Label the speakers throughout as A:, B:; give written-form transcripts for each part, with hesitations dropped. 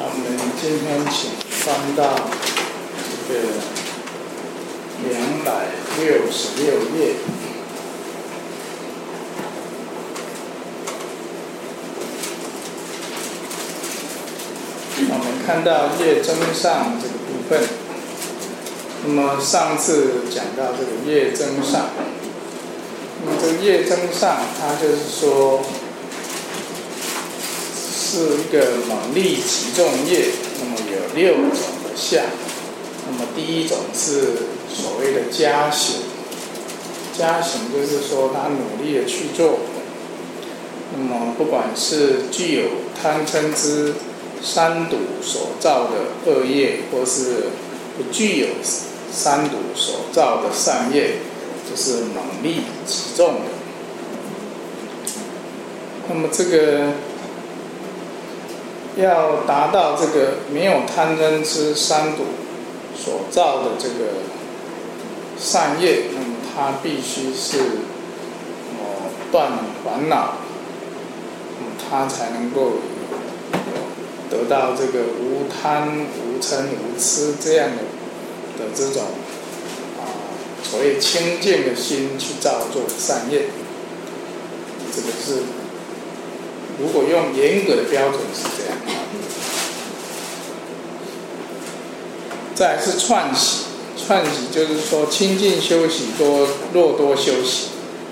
A: 我们今天请翻到这个266页。我们看到业增上这个部分，那么上次讲到这个业增上，那么这个业增上，它就是说是一个猛力集中业，那么有6种的相。那么第一种是所谓的加行，加行就是说他努力的去做，那么不管是具有贪嗔痴三毒所造的恶业，或是不具有三毒所造的善业，就是猛力集中的。那么这个要达到这个没有贪嗔痴三毒所造的这个善业，那么它必须是断烦恼，它才能够得到这个无贪无嗔无痴这样的这种所谓清净的心去造作善业。这个是如果用严格的标准是这样。再来是串习，串习就是说清净修习多修习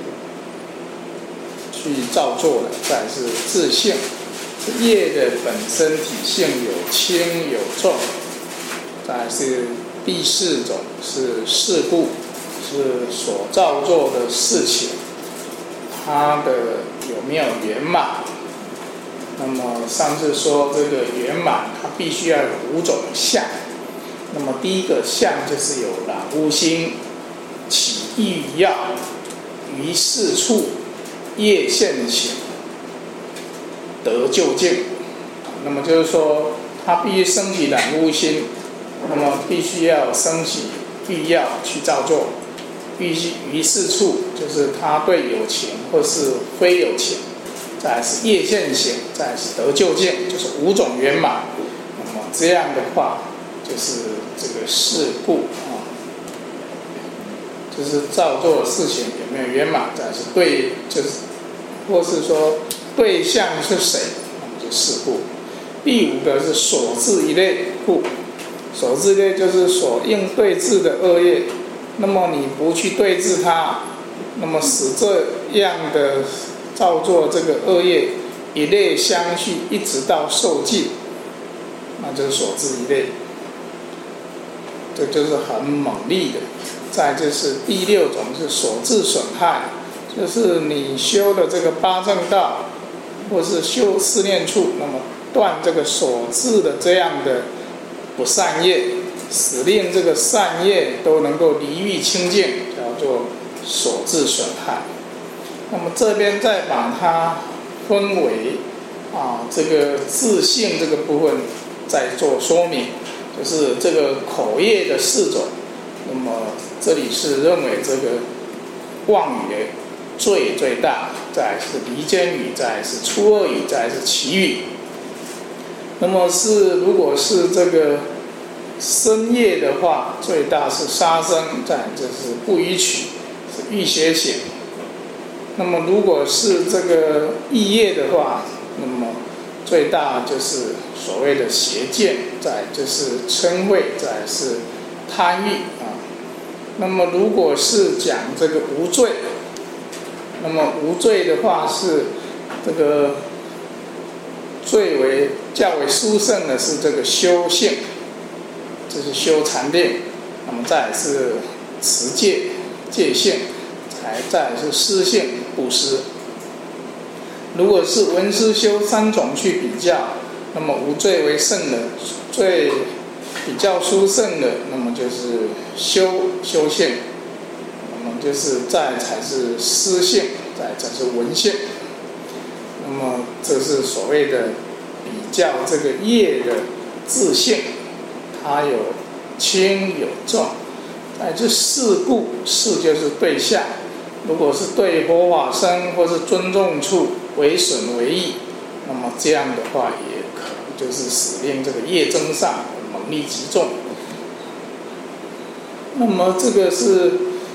A: 去造作的。再来是自性，业的本身体性有轻有重。再来是第4种是事故，是所造作的事情，它的有没有圆满。那么上次说这个圆满，它必须要有5种相。那么第一个相就是有染污心，起意要，于事处，业现行，得究竟。那么就是说，它必须升起染污心，那么必须要升起欲要去造作。必须于事处，就是他对有情或是非有情。再来是业现行，再来是得究竟，就是5种圆满。那么这样的话，就是这个事故就是造作的事情有没有圆满。再来是对，就是或是说对象是谁，那么就事故。第5个是所致一类故，所致一类就是所应对治的恶业。那么你不去对治它，那么使这样的造作这个恶业一类相续，一直到受尽，那就是所致一类。这就是很猛力的。再就是第6种是所致损害，就是你修的这个八正道，或是修四念处，那么断这个所致的这样的不善业，使令这个善业都能够离欲清净，叫做所致损害。那么这边再把它分为这个自性这个部分再做说明，就是这个口业的4种。那么这里是认为这个妄语的罪最大，再来是离间语，再来是粗恶语，再来是绮语。那么如果是这个身业的话，最大是杀生，再来就是不依取，是欲邪行。那么如果是这个意业的话，那么最大就是所谓的邪见，再来就是嗔恚，再来是贪欲那么如果是讲这个无罪，那么无罪的话是这个较为殊胜的是这个修性，这是修禅定。那么再来是持戒戒性，再来是施性布施。如果是闻思修3种去比较，那么无罪为胜的，最比较殊胜的，那么就是修性，那么就是再来才是施性，再来才是闻性。那么这是所谓的比较这个业的自性，它有轻有重。再来就事故，事就是对象，如果是对佛法僧或是尊重处为损为益，那么这样的话也可就是使令这个业增上，猛力极重。那么这个是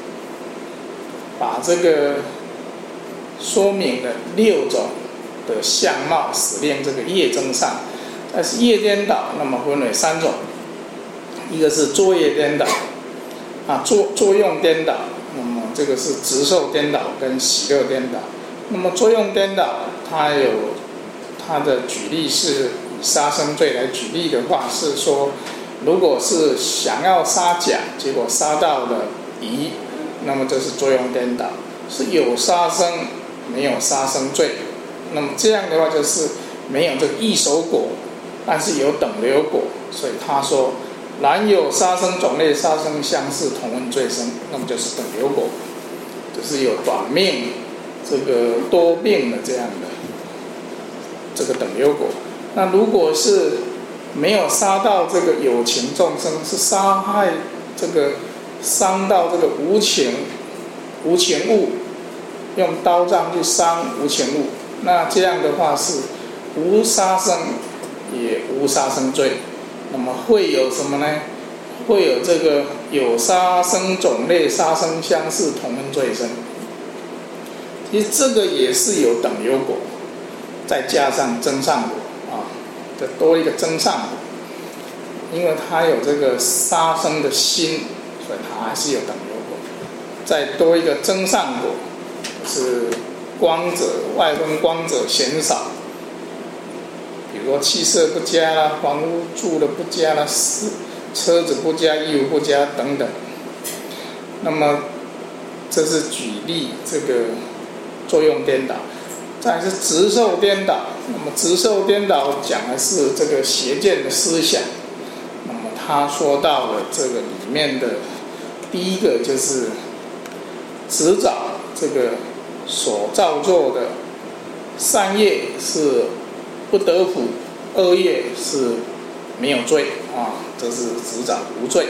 A: 把这个说明了6种的相貌，使令这个业增上。但是业颠倒，那么分为3种，一个是作业颠倒，作用颠倒，那么这个是执受颠倒跟喜乐颠倒。那么作用颠倒，它有它的举例是以杀生罪来举例的话，是说如果是想要杀甲，结果杀到了乙，那么这是作用颠倒，是有杀生没有杀生罪。那么这样的话就是没有这个异熟果，但是有等流果，所以他说然有杀生种类杀生相似同问罪生，那么就是等流果，就是有短命这个多病的这样的这个等流果。那如果是没有杀到这个有情众生，是杀害这个伤到这个无情物，用刀杖去伤无情物，那这样的话是无杀生也无杀生罪。那么会有什么呢？会有这个有杀生种类杀生相似同问罪生。其实这个也是有等流果，再加上增上果再多一个增上果，因为它有这个杀生的心，所以它还是有等流果。再多一个增上果，是光者外分光者嫌少，比如说气色不佳啦，房屋住的不佳啦，车子不佳，衣服不佳等等。那么这是举例这个作用颠倒。再来是执受颠倒，那么执受颠倒讲的是这个邪见的思想。那么他说到了这个里面的第一个就是执找这个所造作的善业是不得福，恶业是没有罪这是执找无罪。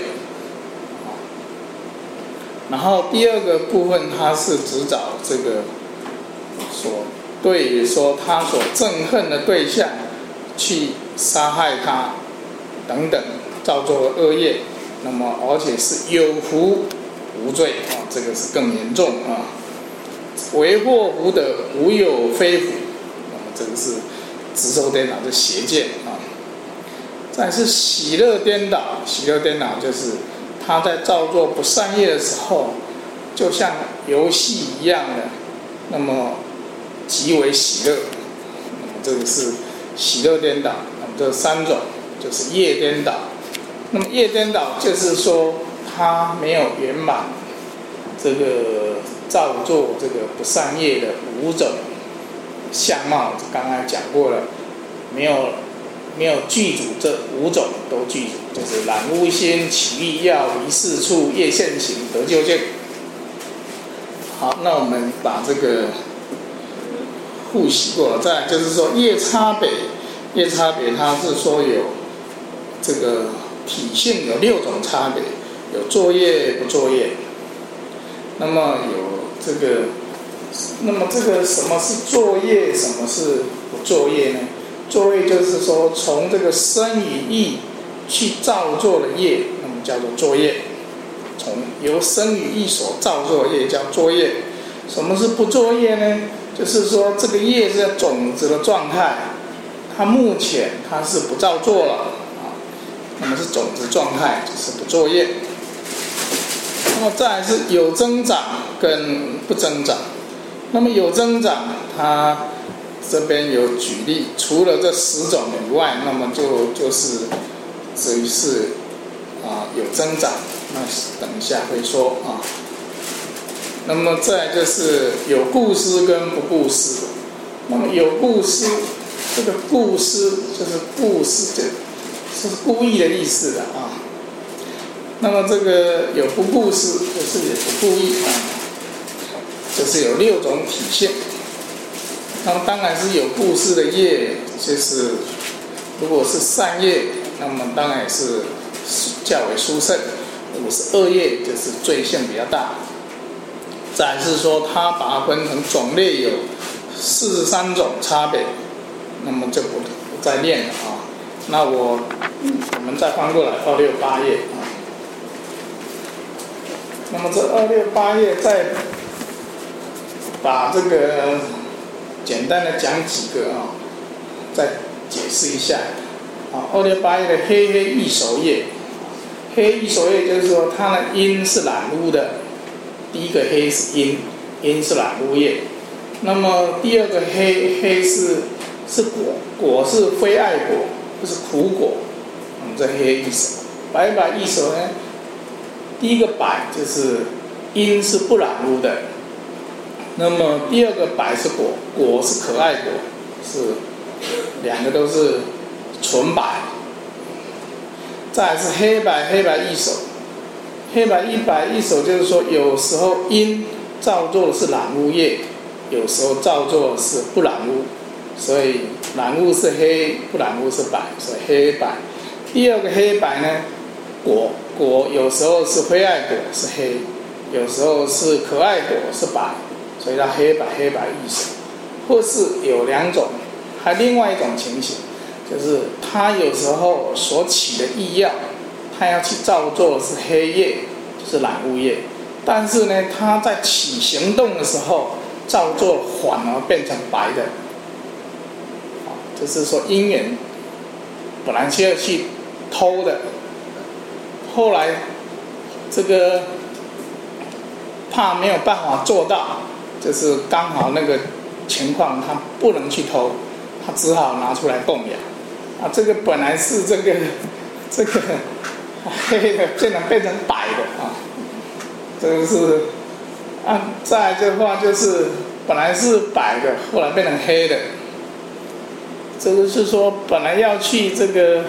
A: 然后第二个部分，它是执找这个所对于说他所憎恨的对象去杀害他等等，造作恶业，那么而且是有福无罪这个是更严重为祸福的无有非福，那么这个是执受颠倒的邪见再来是喜乐颠倒，喜乐颠倒就是他在造作不善业的时候，就像游戏一样的，那么极为喜乐，那么这个是喜乐颠倒。那么这3种就是业颠倒。那么业颠倒就是说他没有圆满这个造作这个不善业的5种相貌，刚才讲过了，没有具足这5种都具足，就是染污心、起欲要、离世处、业现行、得究竟。好，那我们把这个复习过了。再来就是说业差别它是说有这个体性有6种差别，有作业不作业。那么这个什么是作业，什么是不作业呢？作业就是说从这个身与意去造作的业，那么叫做作业。从由身与意所造作的业叫作业。什么是不作业呢？就是说这个业是种子的状态，它目前它是不造作了那么是种子状态，就是不作业。那么再来是有增长跟不增长。那么有增长，它这边有举例，除了这10种以外，那么就是只是有增长，那等一下会说那么再来就是有故施跟不故施。那么有故施，这个故施就是故施，是故意的意思的那么这个有不故施，就是也不故意就是有6种体现。那么当然是有故施的业，就是如果是善业，那么当然也是较为殊胜；如果是恶业，就是罪性比较大。再来是说它把它分成种类有43种差别，那么就不再念了那我们再翻过来268页啊。那么这268页再把这个简单的讲几个啊，再解释一下啊。268页的黑异熟叶，黑异熟叶就是说它的阴是染污的，第一个黑是阴，阴是染污叶。那么第二个黑是果是非爱果，就是苦果。这黑异熟，白异熟呢？第一个白就是阴是不染污的，那么第二个白是果是可爱果，是两个都是纯白。再来是黑白异熟，黑白异熟就是说有时候阴造作的是染污叶，有时候造作的是不染污，所以染污是黑，不染污是白，所以黑白。第二个黑白呢，果有时候是非爱果是黑，有时候是可爱果是白，所以叫黑白异熟。或是有两种，还另外一种情形，就是它有时候所起的意要，它要去造作的是黑叶，就是染污叶，但是呢，它在起行动的时候，造作反而变成白的。就是说因缘本来是要去偷的，后来这个怕没有办法做到，就是刚好那个情况他不能去偷，他只好拿出来供养啊。这个本来是这个黑的变成白的啊，这个是啊。再来的话就是本来是白的，后来变成黑的。这个是说本来要去这个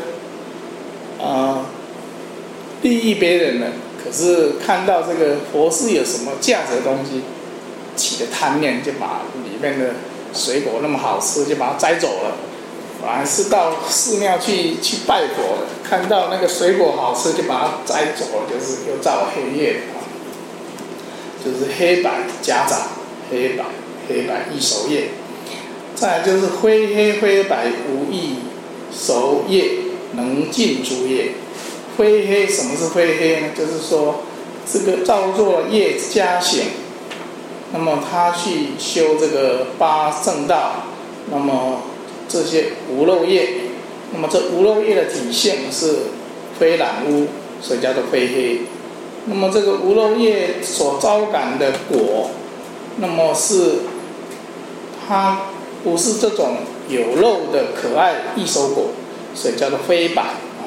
A: 利益别人的，可是看到这个佛寺有什么价值的东西，起的贪念，就把里面的水果那么好吃，就把它摘走了。本来是到寺庙去拜佛的，看到那个水果好吃，就把它摘走了，就是又造黑业啊，就是黑白夹杂，黑白异熟业。再来就是非黑非白无异熟业，能尽诸业。非黑，什么是非黑呢？就是说这个造作业加行，那么他去修这个八正道，那么这些无漏业，那么这无漏业的体性是非染污，所以叫做非黑。那么这个无漏业所招感的果，那么是它不是这种有漏的可爱异熟果，所以叫做非白。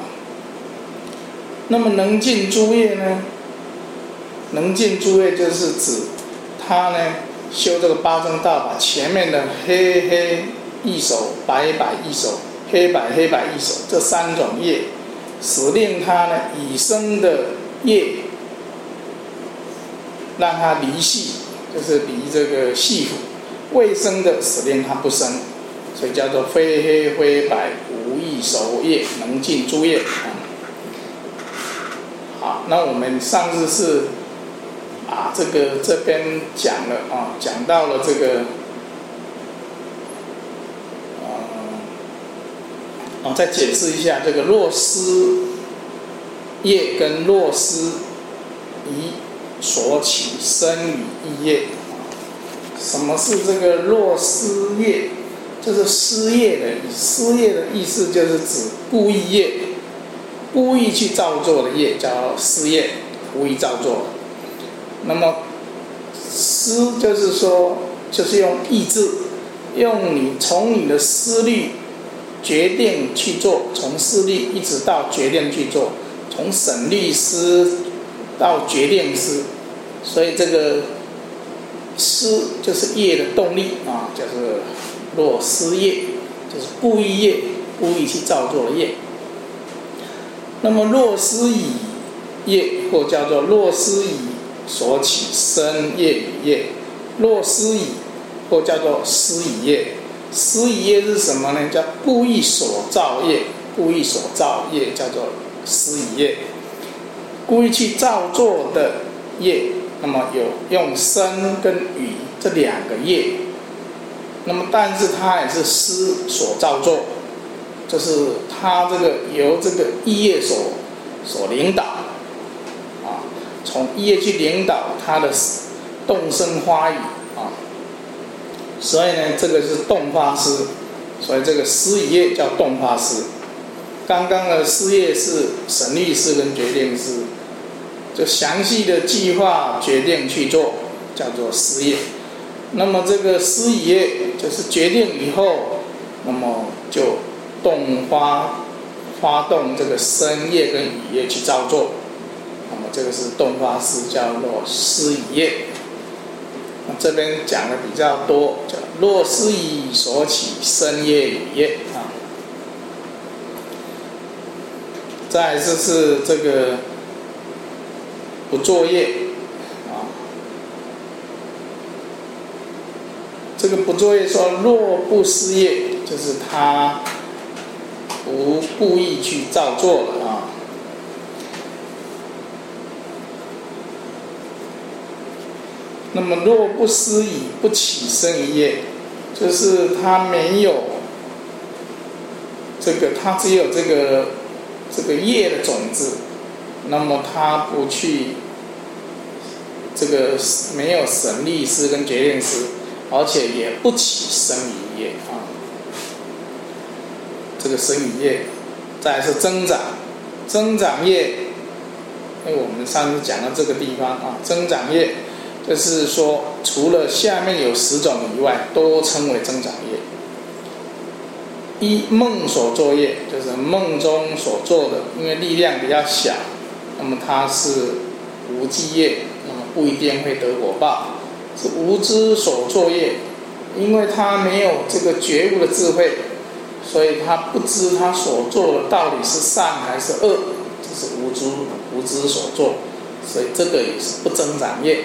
A: 那么能尽诸业呢？能尽诸业就是指他呢修这个八正道，把前面的黑异熟、白异熟、黑白异熟这三种业，使令他呢已生的业让他离系，就是离这个系缚；未生的使令他不生，所以叫做非黑非白无异熟业，能尽诸业。好，那我们上次是这边讲了啊，讲到了这个再解释一下这个若思业跟若思疑所起生与意业。什么是这个若思业？就是思业的意思。思业的意思就是指故意业，故意去造作的业叫思业，故意造作。那么思就是说，就是用意志，用你从你的思虑决定去做，从思虑一直到决定去做，从审虑思到决定思，所以这个思就是业的动力啊，就是若思业，就是故意业，故意去造作的业。那么若思已业，或叫做若思已所起生业与业，若思已或叫做思已业。思已业是什么呢？叫故意所造业，故意所造业叫做思已业。故意去造作的业，那么有用生跟语这两个业，那么但是它也是思所造作， 就是他这个由这个意业所领导啊，从意业去领导他的动声花语啊，所以呢，这个是动发师，所以这个师与业叫动发师。刚刚的师业是审律师跟决定师，就详细的计划决定去做，叫做师业。那么这个师与业就是决定以后，那么就发动这个声业跟语业去造作。那么这个是动发师，叫做师与业。那这边讲的比较多，叫若师以所起声业语业啊。再来是这个不作业啊，这个不作业说若不思业，就是他不故意去造作了啊。那么若不思以不起声于业，就是他没有这个，他只有这个业的种子，那么他不去这个没有审律师跟决定师，而且也不起声于业啊。这个声与业，再来是增长业，因为我们上次讲到这个地方啊，增长业就是说除了下面有10种以外，都称为增长业。一梦所作业，就是梦中所做的，因为力量比较小，那么它是无记业，那么不一定会得果报。是无知所作业，因为他没有这个觉悟的智慧，所以他不知他所做的到底是善还是恶，这是无知所作，所以这个也是不增长业。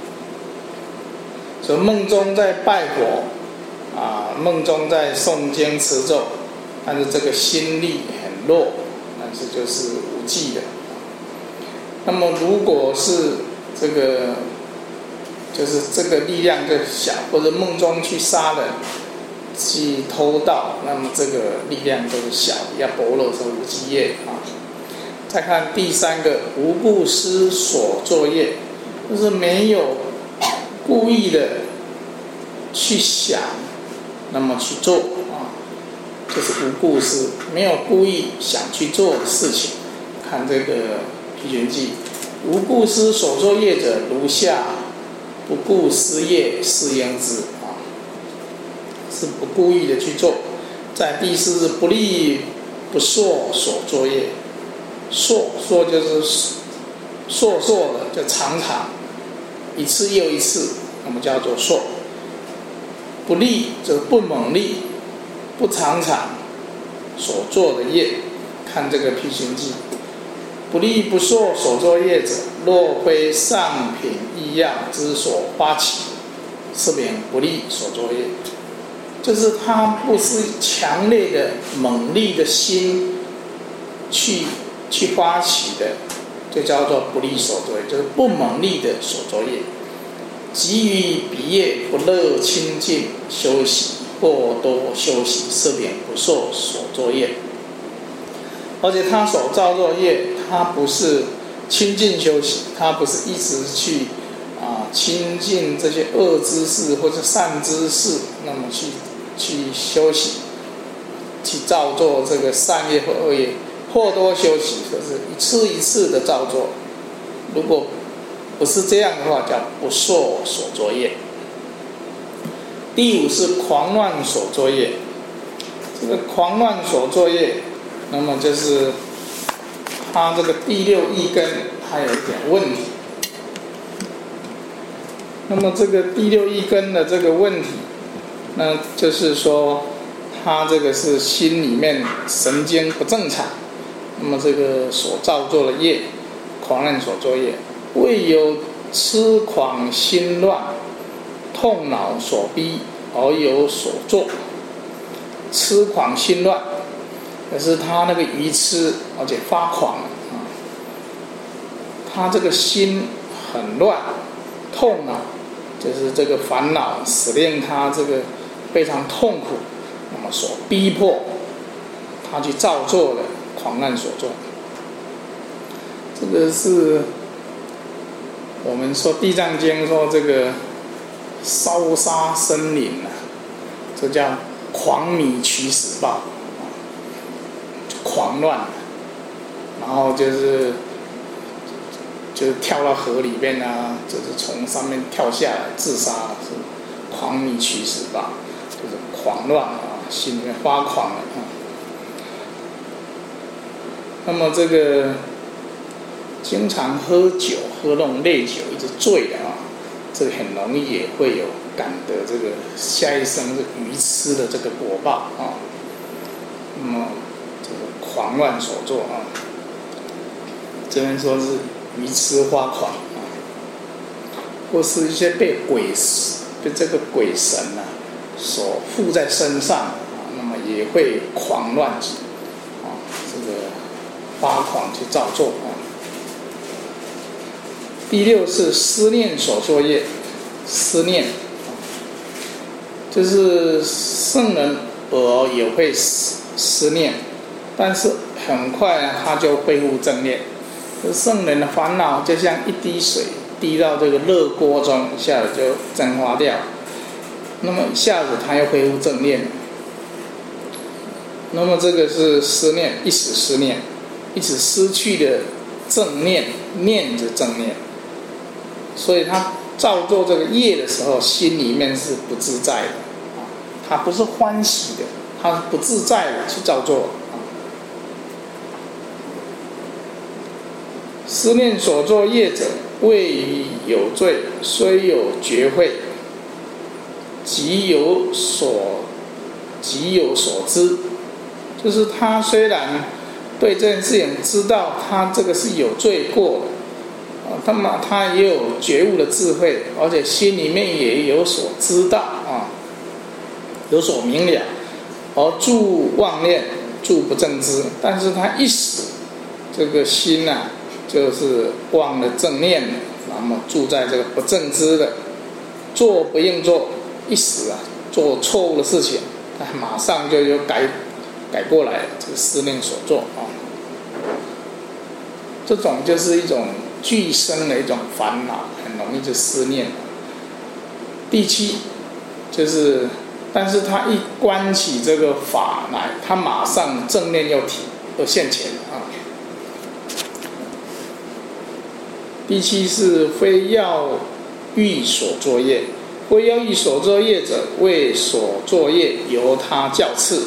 A: 所以梦中在拜佛啊，梦中在诵经持咒，但是这个心力很弱，但是就是无记的。那么如果是这个，就是这个力量就小，或者梦中去杀人、去偷盗，那么这个力量就是小，比较薄弱，是无记业啊。再看第3个，无故思所作业，就是没有故意的去想，那么去做啊，就是无故思，没有故意想去做的事情。看这个《辟玄记》，无故思所作业者，如下：不顾思业，是应之啊，是不故意的去做。在第4是不利不硕所作业，硕就是硕的，就常一次又一次，那么叫做硕。不利就是不猛力，不常所做的业。看这个《辟玄记》，不利不硕所作业者，若非上品异样之所发起，是名不利所作业。就是他不是强烈的猛力的心去发起的，就叫做不利所作业，就是不猛力的所作业。急于彼业不乐清净休息，或多休息，是名不受所作业。而且他所造作业，他不是清净休息，他不是一直去亲近这些恶知识或者善知识，那么去休息，去造作这个善业和恶业，或多休息，就是一次一次的造作。如果不是这样的话，叫不受所作业。第5是狂乱所作业，这个狂乱所作业，那么就是他这个第6意根还有一点问题。那么这个第6意根的这个问题，那就是说他这个是心里面神经不正常，那么这个所造作的业，狂乱所作业，未有痴狂心乱、痛恼所逼而有所作。痴狂心乱，可是他那个愚痴，而且发狂了啊，他这个心很乱，痛恼就是这个烦恼使令他这个非常痛苦，那么所逼迫他去造作的狂乱所作。这个是我们说《地藏经》说这个烧杀生灵啊，这叫狂迷取死报，狂乱，然后就是跳到河里面啊，就是从上面跳下来自杀了，是狂迷取死报，就是狂乱啊，心里面发狂了啊。那么这个经常喝酒，喝那种烈酒，一直醉的啊，这个很容易也会有感得这个下一生是愚痴的这个果报啊。那么这个狂乱所作啊，这边说是愚痴发狂啊，或是一些被这个鬼神啊所附在身上啊，那么也会狂乱啊，这个发狂去造作啊。第六是思念所作业，思念，就是圣人偶尔也会思念，但是很快呢，他就恢复正念。圣人的烦恼就像一滴水滴到这个热锅中，一下子就蒸发掉，那么一下子他又恢复正念。那么这个是思念，一时思念，一时失去的正念，念着正念。所以他造作这个业的时候，心里面是不自在的，他不是欢喜的，他是不自在的去造作。思念所作业者，谓于有罪，虽有觉慧，即有所知。就是他虽然对这件事情知道他这个是有罪过的。他也有觉悟的智慧，而且心里面也有所知道啊，有所明了，而住妄念，住不正知。但是他一时这个心啊，就是忘了正念，那么住在这个不正知的，做不应做，一时啊做错误的事情，他马上就改过来了，这个思念所作啊，这种就是一种俱生的一种烦恼，很容易就思念。第七就是，但是他一观起这个法来，他马上正念又现前啊。第七是非要欲所作业，非要欲所作业者，为所作业由他教次。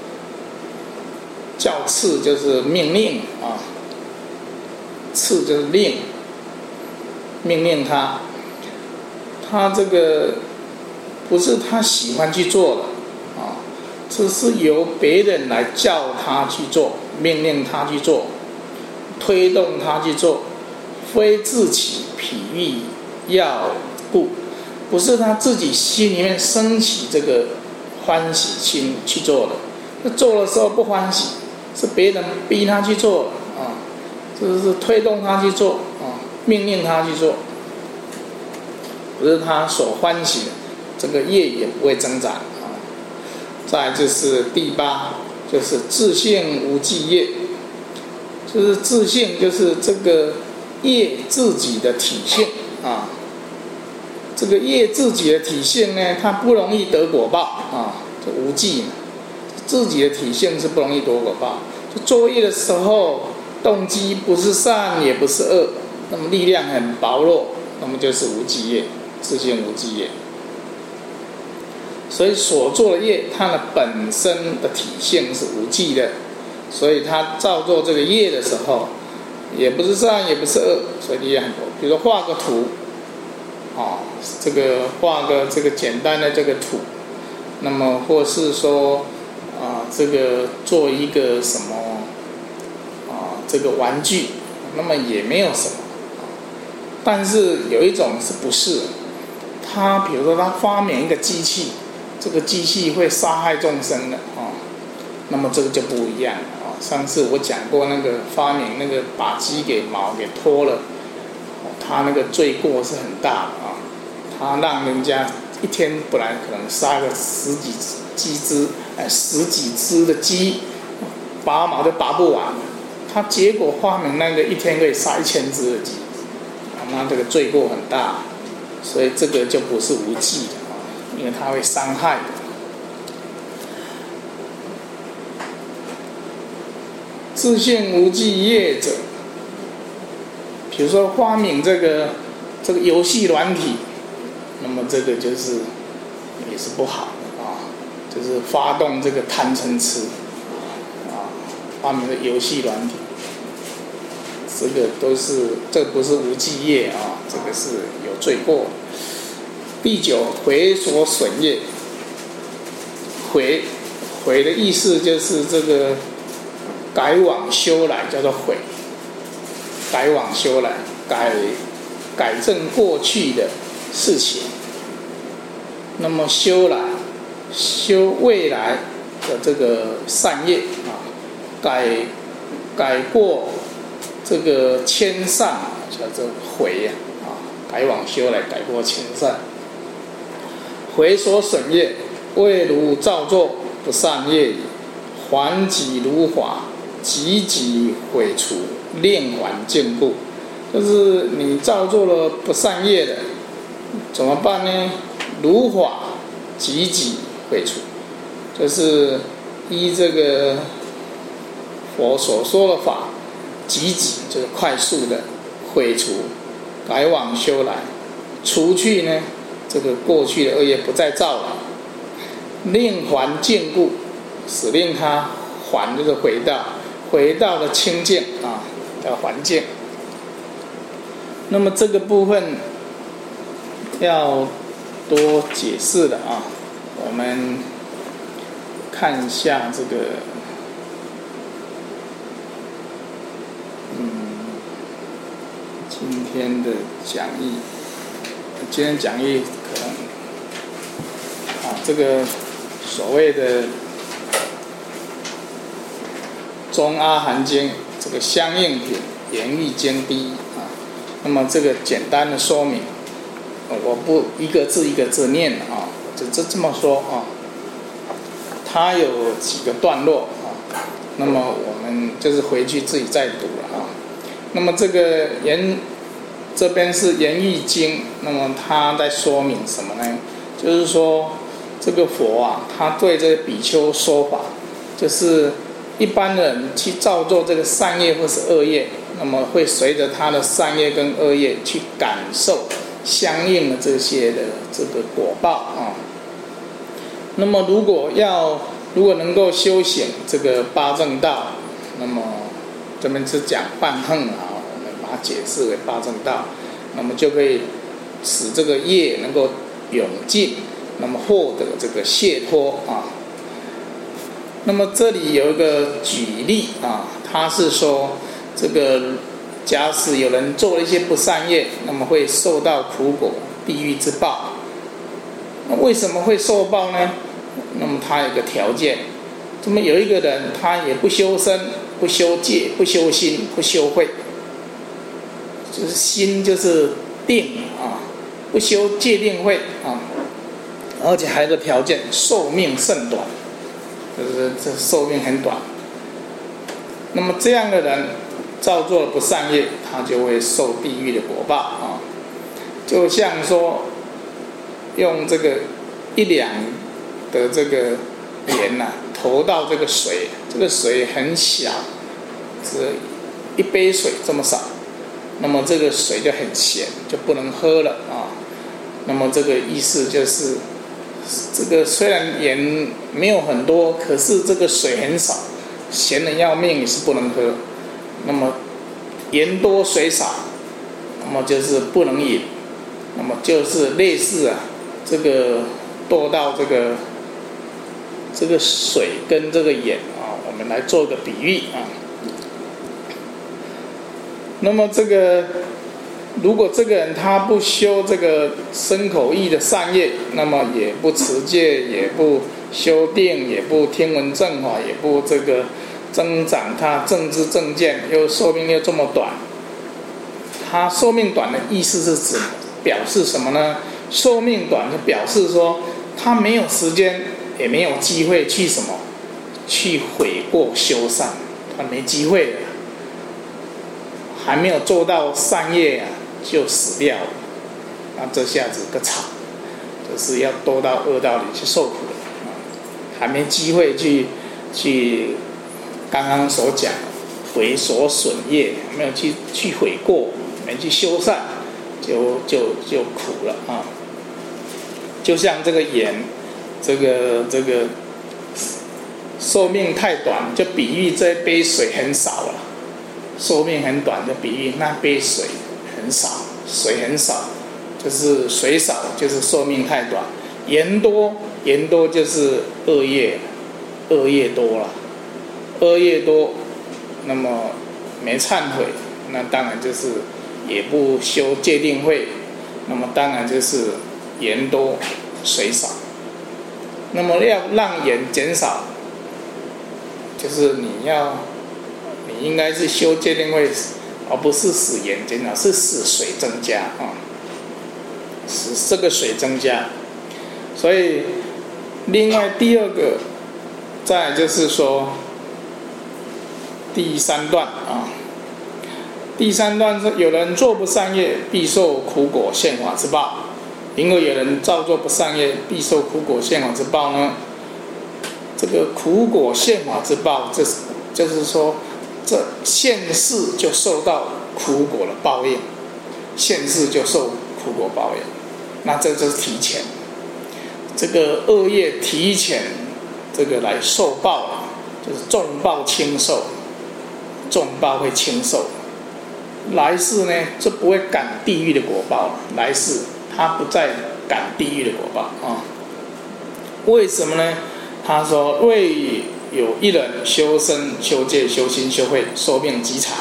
A: 教次就是命令啊。次就是令，命令他这个不是他喜欢去做的啊，这是由别人来叫他去做，命令他去做，推动他去做，非自起脾欲要故，不是他自己心里面升起这个欢喜心去做的，那做的时候不欢喜，是别人逼他去做啊。这是推动他去做啊，命令他去做，不是他所欢喜的，这个业也不会增长啊。再来就是第八，就是自性无记业，就是自性就是这个业自己的体性啊。这个业自己的体性呢，它不容易得果报啊，这无记嘛，自己的体性是不容易得果报。就作业的时候，动机不是善也不是恶，那么力量很薄弱，那么就是无记业，自性无记业。所以所做的业，它的本身的体性是无记的，所以他造作这个业的时候，也不是善也不是恶，所以力量很薄。比如说画个图，这个画个这个简单的这个图，那么或是说这个做一个什么这个玩具，那么也没有什么。但是有一种是不是他比如说他发明一个机器，这个机器会杀害众生的那么这个就不一样了上次我讲过那个发明那个把鸡毛给脱了，他那个罪过是很大的他让人家一天本来可能杀个十几只的鸡， 拔毛就拔不完，他结果发明那个一天可以杀1000只的鸡，那这个罪过很大，所以这个就不是无忌的，因为它会伤害的。自性无忌业者，比如说发明这个游戏软体，那么这个就是也是不好的啊，就是发动这个贪嗔痴啊，发明的游戏软体，这个这不是无忌业啊，这个是有罪过。第9，毁所损业。毁的意思就是这个改往修来，叫做毁。改往修来，改正过去的事情。那么修来，修未来的这个善业啊，改过这个迁善，叫做毁啊，改往修来，改过迁善。毁所损业，未如造作不善业矣，还己如法，积己毁除，令还坚固。就是你造作了不善业的，怎么办呢？如法，积己毁除，就是依这个佛所说的法，积己就是快速的毁除，改往修来，除去呢这个过去的恶业不再造了，令还坚固，使令他还就是回到了清净啊，叫还净。那么这个部分要多解释的啊，我们看一下这个，今天的讲义，今天讲义可能这个所谓的中阿含经这个相应品言喻经第一啊，那么这个简单的说明，我不一个字一个字念啊，就这么说啊。它有几个段落啊，那么我们就是回去自己再读了啊。那么这边是言喻经，那么它在说明什么呢？就是说这个佛啊，他对这个比丘说法，就是一般人去造作这个善业或是恶业，那么会随着他的善业跟恶业去感受相应的这些的这个果报啊。那么如果能够修行这个八正道，那么这边是讲半横啊，我们把它解释为八正道，那么就可以使这个业能够永尽，那么获得这个解脱啊。那么这里有一个举例啊，他是说这个假使有人做了一些不善业，那么会受到苦果地狱之报。那为什么会受报呢？那么他有个条件，这么有一个人他也不修身、不修戒、不修心、不修慧，就是心就是定啊，不修戒定慧啊，而且还有个条件，寿命甚短，就是这寿命很短。那么这样的人造作了不善业，他就会受地狱的果报啊。就像说用这个1两的这个盐投到这个水，这个水很小，只1杯水这么少，那么这个水就很咸，就不能喝了啊。那么这个意思就是，这个虽然盐没有很多，可是这个水很少，咸的要命也是不能喝。那么盐多水少，那么就是不能饮，那么就是类似这个堕到这个水跟这个盐啊，我们来做个比喻啊。那么如果这个人他不修这个身口意的善业，那么也不持戒，也不修定，也不听闻正法，也不这个增长他正知正见，又寿命又这么短。他寿命短的意思是指表示什么呢？寿命短就表示说他没有时间，也没有机会去什么去悔过修善，他没机会了，还没有做到善业啊，就死掉了。那这下子个惨，就是要堕到恶道里去受苦了，还没机会去刚刚所讲悔所损业，没有去悔过，没去修善，就苦了啊。就像这个盐，这个寿命太短，就比喻这杯水很少了。寿命很短，就比喻那杯水很少，水很少，就是水少，就是寿命太短。盐多就是恶业多了，恶业多，那么没忏悔，那当然就是也不修戒定慧，那么当然就是盐多水少。那么要让盐减少，就是你应该是修戒定慧，而不是使盐减少，是使水增加啊，使这个水增加。所以另外第二个，再来就是说第三段啊，第三段是有人做不善业，必受苦果现法之报。因为有人造作不善业，必受苦果现法之报呢？这个苦果现法之报，就是说，这现世就受到苦果的报应，现世就受苦果报应。那这就是提前，这个恶业提前这个来受报，就是重报轻受，重报会轻受。来世呢，就不会感地狱的果报，来世他不再感地狱的果报啊。为什么呢？他说，为有一人修身、修戒、修心、修慧，寿命极长，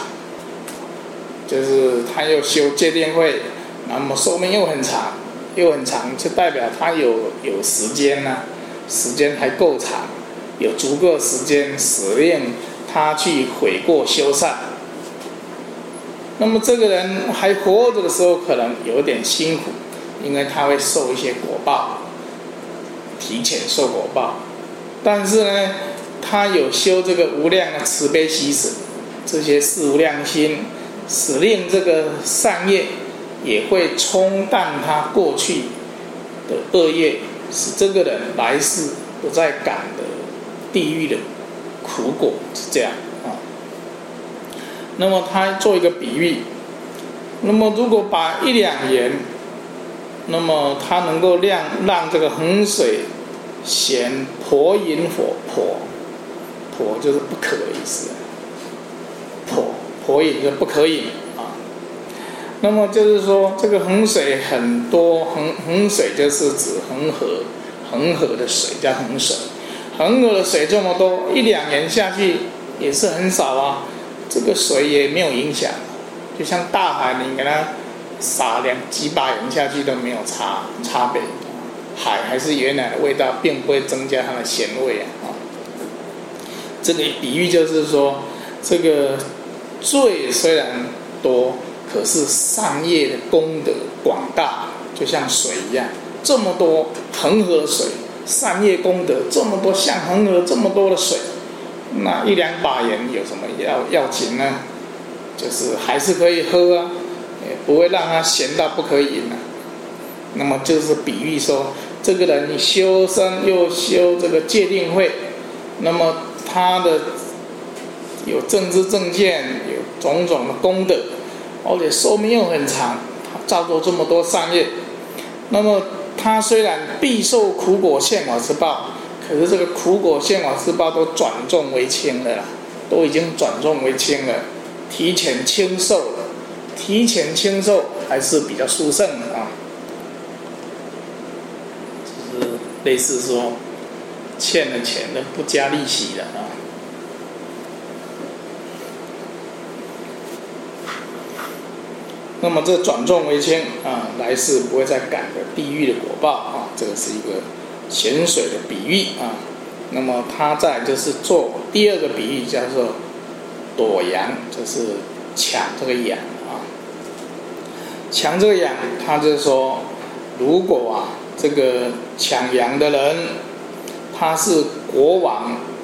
A: 就是他又修戒定慧，那么寿命又很长，就代表他有时间啊，时间还够长，有足够时间使令他去悔过修善。那么这个人还活着的时候，可能有点辛苦，因为他会受一些果报，提前受果报。但是呢，他有修这个无量的慈悲喜舍，这些事无量心，使令这个善业也会冲淡他过去的恶业，使这个人来世不再感的地狱的苦果，是这样啊。那么他做一个比喻，那么如果把1两盐，那么他能够让这个衡水咸婆饮火，婆就是不可的意思，婆饮就是不可饮啊。那么就是说，这个衡水很多，衡水就是指恒河的水叫衡水，恒河的水这么多，1两盐下去也是很少啊，这个水也没有影响，就像大海，你给它撒几把盐下去都没有差别。海还是原来的味道，并不会增加它的咸味啊。这个比喻就是说，这个罪虽然多，可是善业的功德广大，就像水一样，这么多恒河的水，善业功德这么多，像恒河这么多的水，那1两把盐有什么要紧呢？就是还是可以喝啊，也不会让它咸到不可以饮啊。那么就是比喻说，这个人你修身又修这个戒定慧，那么他的有正知正见，有种种的功德，而且寿命又很长，他造作这么多善业，那么他虽然必受苦果现法之报，可是这个苦果现法之报都转重为轻了啦，都已经转重为轻了，提前轻受了，提前轻受还是比较殊胜的啊。类似说欠了钱的不加利息的啊。那么这转重为轻啊，来世不会再感的地狱的果报啊，这个是一个咸水的比喻啊。那么他再就是做第二个比喻，叫做躲羊，就是抢这个羊啊。抢这个羊，他就是说，如果这个抢羊的人，他是国王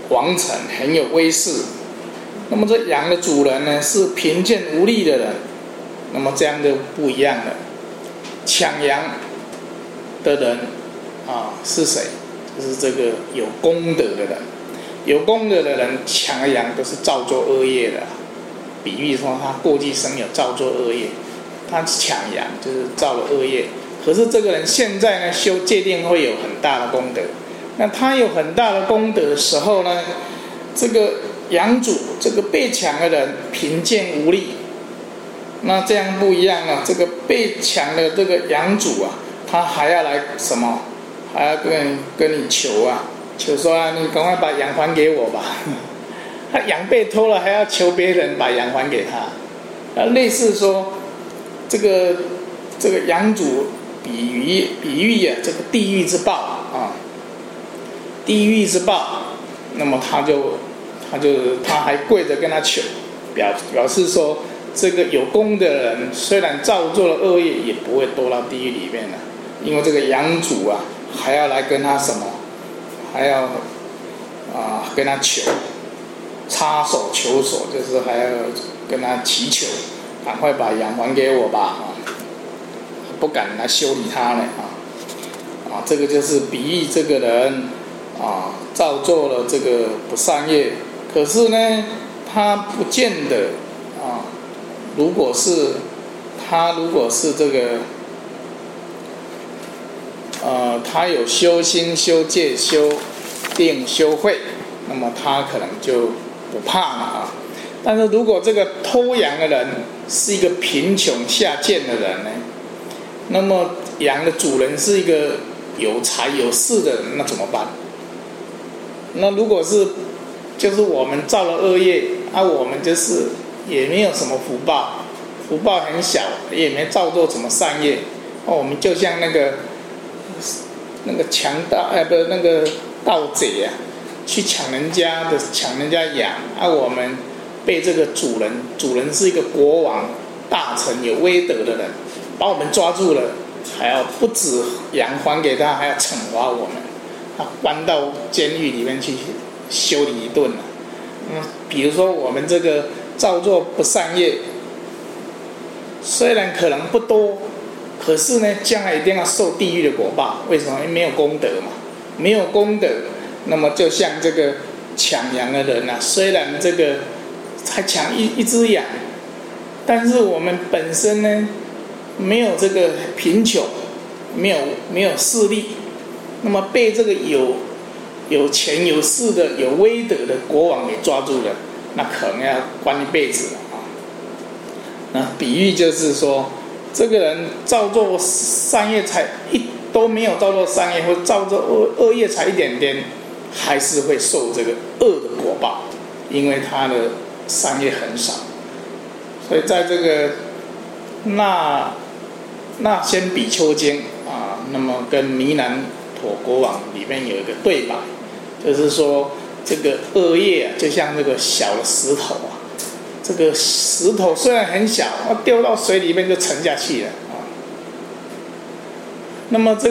A: 王臣，很有威势。那么这羊的主人呢，是贫贱无力的人。那么这样就不一样了。抢羊的人是谁？就是这个有功德的人。有功德的人抢了羊都是造作恶业的。比喻说他过去生有造作恶业，他抢羊就是造了恶业。可是这个人现在呢，修戒定会有很大的功德。那他有很大的功德的时候呢，这个羊主，这个被抢的人贫贱无力。那这样不一样啊！这个被抢的这个羊主啊，他还要来什么？还要跟你求啊，求说你赶快把羊还给我吧。他羊被偷了，还要求别人把羊还给他。类似说，这个羊主比喻啊，这个地狱之报啊，地狱之报。那么他还跪着跟他求，表示说。这个有功的人虽然造作了恶业，也不会堕到地狱里面了，因为这个羊主啊，还要来跟他什么，还要跟他求，插手求索，就是还要跟他祈求，赶快把羊还给我吧不敢来修理他呢这个就是比喻这个人造作了这个不善业，可是呢，他不见得如果是这个他有修心、修戒、修定、修慧，那么他可能就不怕了但是如果这个偷羊的人是一个贫穷下贱的人呢，那么羊的主人是一个有财有势的人，那怎么办？那如果是就是我们造了恶业我们就是也没有什么福报，福报很小，也没造作什么善业我们就像那个强盗不是那个盗贼去抢人家羊我们被这个主人是一个国王大臣有威德的人，把我们抓住了，还要不止羊还给他，还要惩罚我们关到监狱里面去修理一顿比如说我们这个造作不善业，虽然可能不多，可是呢，将来一定要受地狱的果报。为什么？因为没有功德嘛，没有功德，那么就像这个抢羊的人虽然这个才抢一只羊，但是我们本身呢，没有这个贫穷，没有势力，那么被这个有钱有势的有威德的国王给抓住了，那可能要关一辈子了那比喻就是说，这个人造作善业都没有造作善业，或造作恶业才一点点，还是会受这个恶的果报，因为他的善业很少。所以在这个那先比丘经那么跟弥南陀国王里面有一个对白，就是说这个恶业就像这个小的石头这个石头虽然很小，丢到水里面就沉下去了那么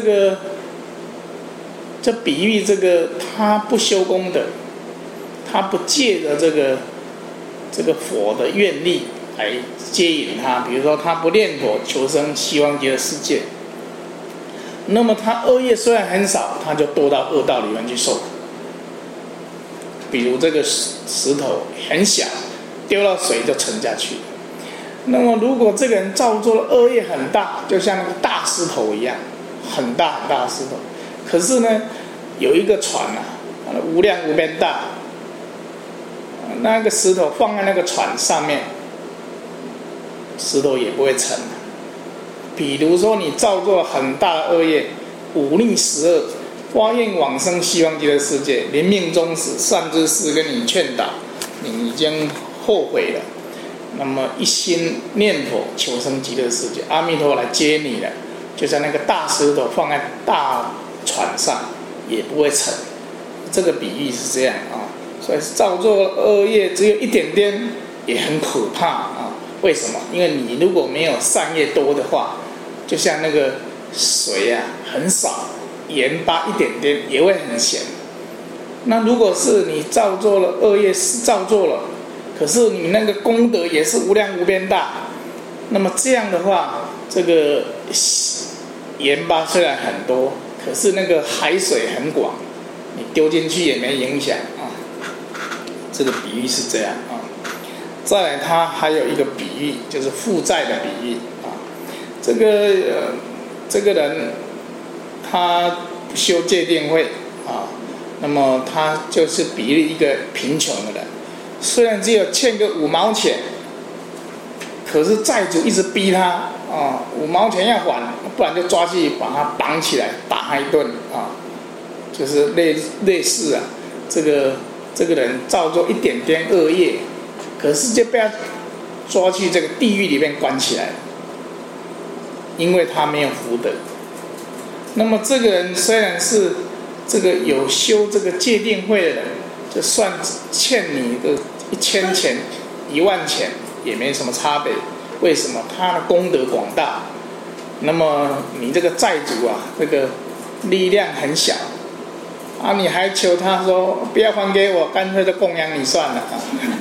A: 这比喻这个他不修功德，他不借着这个佛的愿力来接引他，比如说他不念佛求生西方极乐世界，那么他恶业虽然很少，他就堕到恶道里面去受苦。比如这个石头很小，丢到水就沉下去。那么如果这个人造作的恶业很大，就像那个大石头一样，很大很大的石头，可是呢有一个船无量无边大，那个石头放在那个船上面，石头也不会沉比如说你造作很大的恶业，忤逆十恶，发愿往生西方极乐世界，临命终时善知识跟你劝导，你已经后悔了，那么一心念佛求生极乐世界，阿弥陀佛来接你了，就像那个大石头放在大船上也不会沉。这个比喻是这样所以造作恶业只有一点点也很可怕为什么？因为你如果没有善业多的话，就像那个水很少，盐巴一点点也会很咸那如果是你造作了恶业是造作了，可是你那个功德也是无量无边大，那么这样的话，这个盐巴虽然很多，可是那个海水很广，你丢进去也没影响啊。这个比喻是这样啊。再来，它还有一个比喻，就是负债的比喻啊。这个人他修戒定慧啊，那么他就是比喻一个贫穷的人，虽然只有欠个5毛钱，可是债主一直逼他啊，5毛钱要还，不然就抓去把他绑起来打他一顿啊，就是类似啊，这个人造作一点点恶业，可是就被他抓去这个地狱里面关起来了，因为他没有福德。那么这个人虽然是这个有修这个戒定慧的人，就算欠你个1000钱、10000钱也没什么差别。为什么？他的功德广大，那么你这个债主啊，这个力量很小啊，你还求他说不要还给我，干脆就供养你算了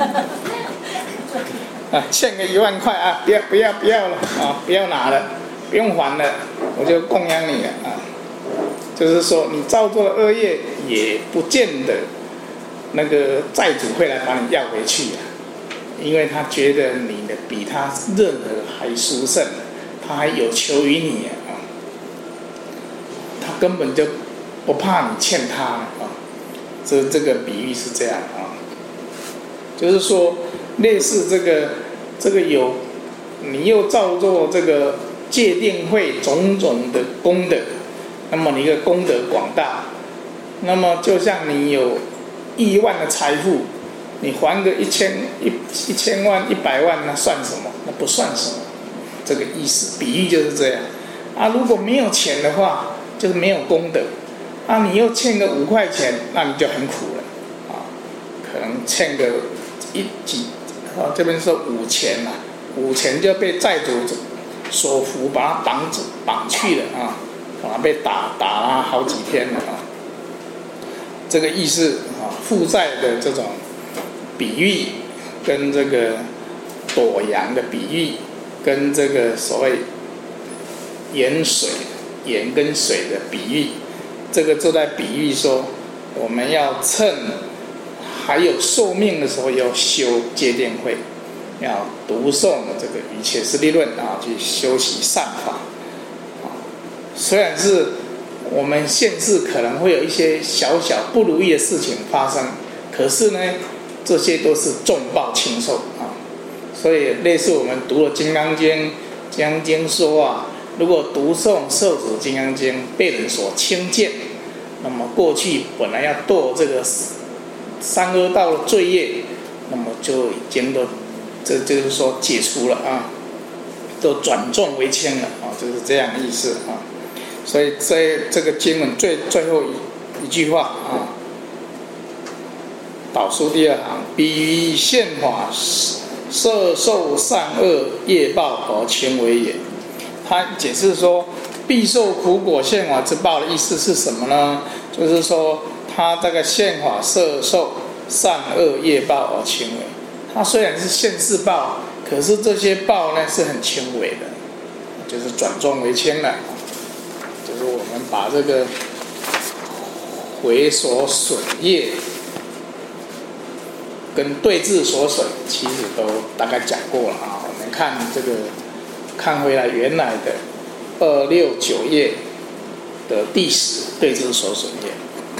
A: 啊，欠个1万块啊，不要了啊，不要拿了，不用还了，我就供养你了啊。就是说，你造作的恶业，也不见得那个债主会来把你要回去啊，因为他觉得你的比他任何还殊胜，他还有求于你啊，他根本就不怕你欠他啊。这个比喻是这样啊，就是说类似这个有你又造作这个戒定慧种种的功德。那么你的功德广大，那么就像你有亿万的财富，你还个1000万、100万，那算什么？那不算什么。这个意思，比喻就是这样啊。如果没有钱的话，就是没有功德啊。你又欠个5块钱，那你就很苦了啊。可能欠个这边说5000啊，5000就被债主所缚，把他绑去了啊。被打了好几天了啊！这个意思啊，负债的这种比喻，跟这个躲阳的比喻，跟这个所谓盐跟水的比喻，这个就在比喻说，我们要趁还有寿命的时候，要修戒定慧，要读诵这个《瑜伽师地论》啊，去修习善法。虽然是我们现世可能会有一些小小不如意的事情发生，可是呢，这些都是重报轻受啊。所以类似我们读了《金刚经》，《金刚经》说啊，如果读诵受持《金刚经》被人所轻贱，那么过去本来要堕这个三恶道的罪业，那么就已经都这就是说解除了啊，都转重为轻了啊，就是这样的意思啊。所以在这个经文最后一句话啊，导数第2行，比于现法摄受善恶业报而轻为也。他解释说，必受苦果现法之报的意思是什么呢？就是说，他这个现法摄受善恶业报而轻微。他虽然是现世报，可是这些报呢是很轻微的，就是转重为轻了。就是我们把这个回所损业跟对治所损，其实都大概讲过了啊。我们看回来原来的269页的第10对治所损业。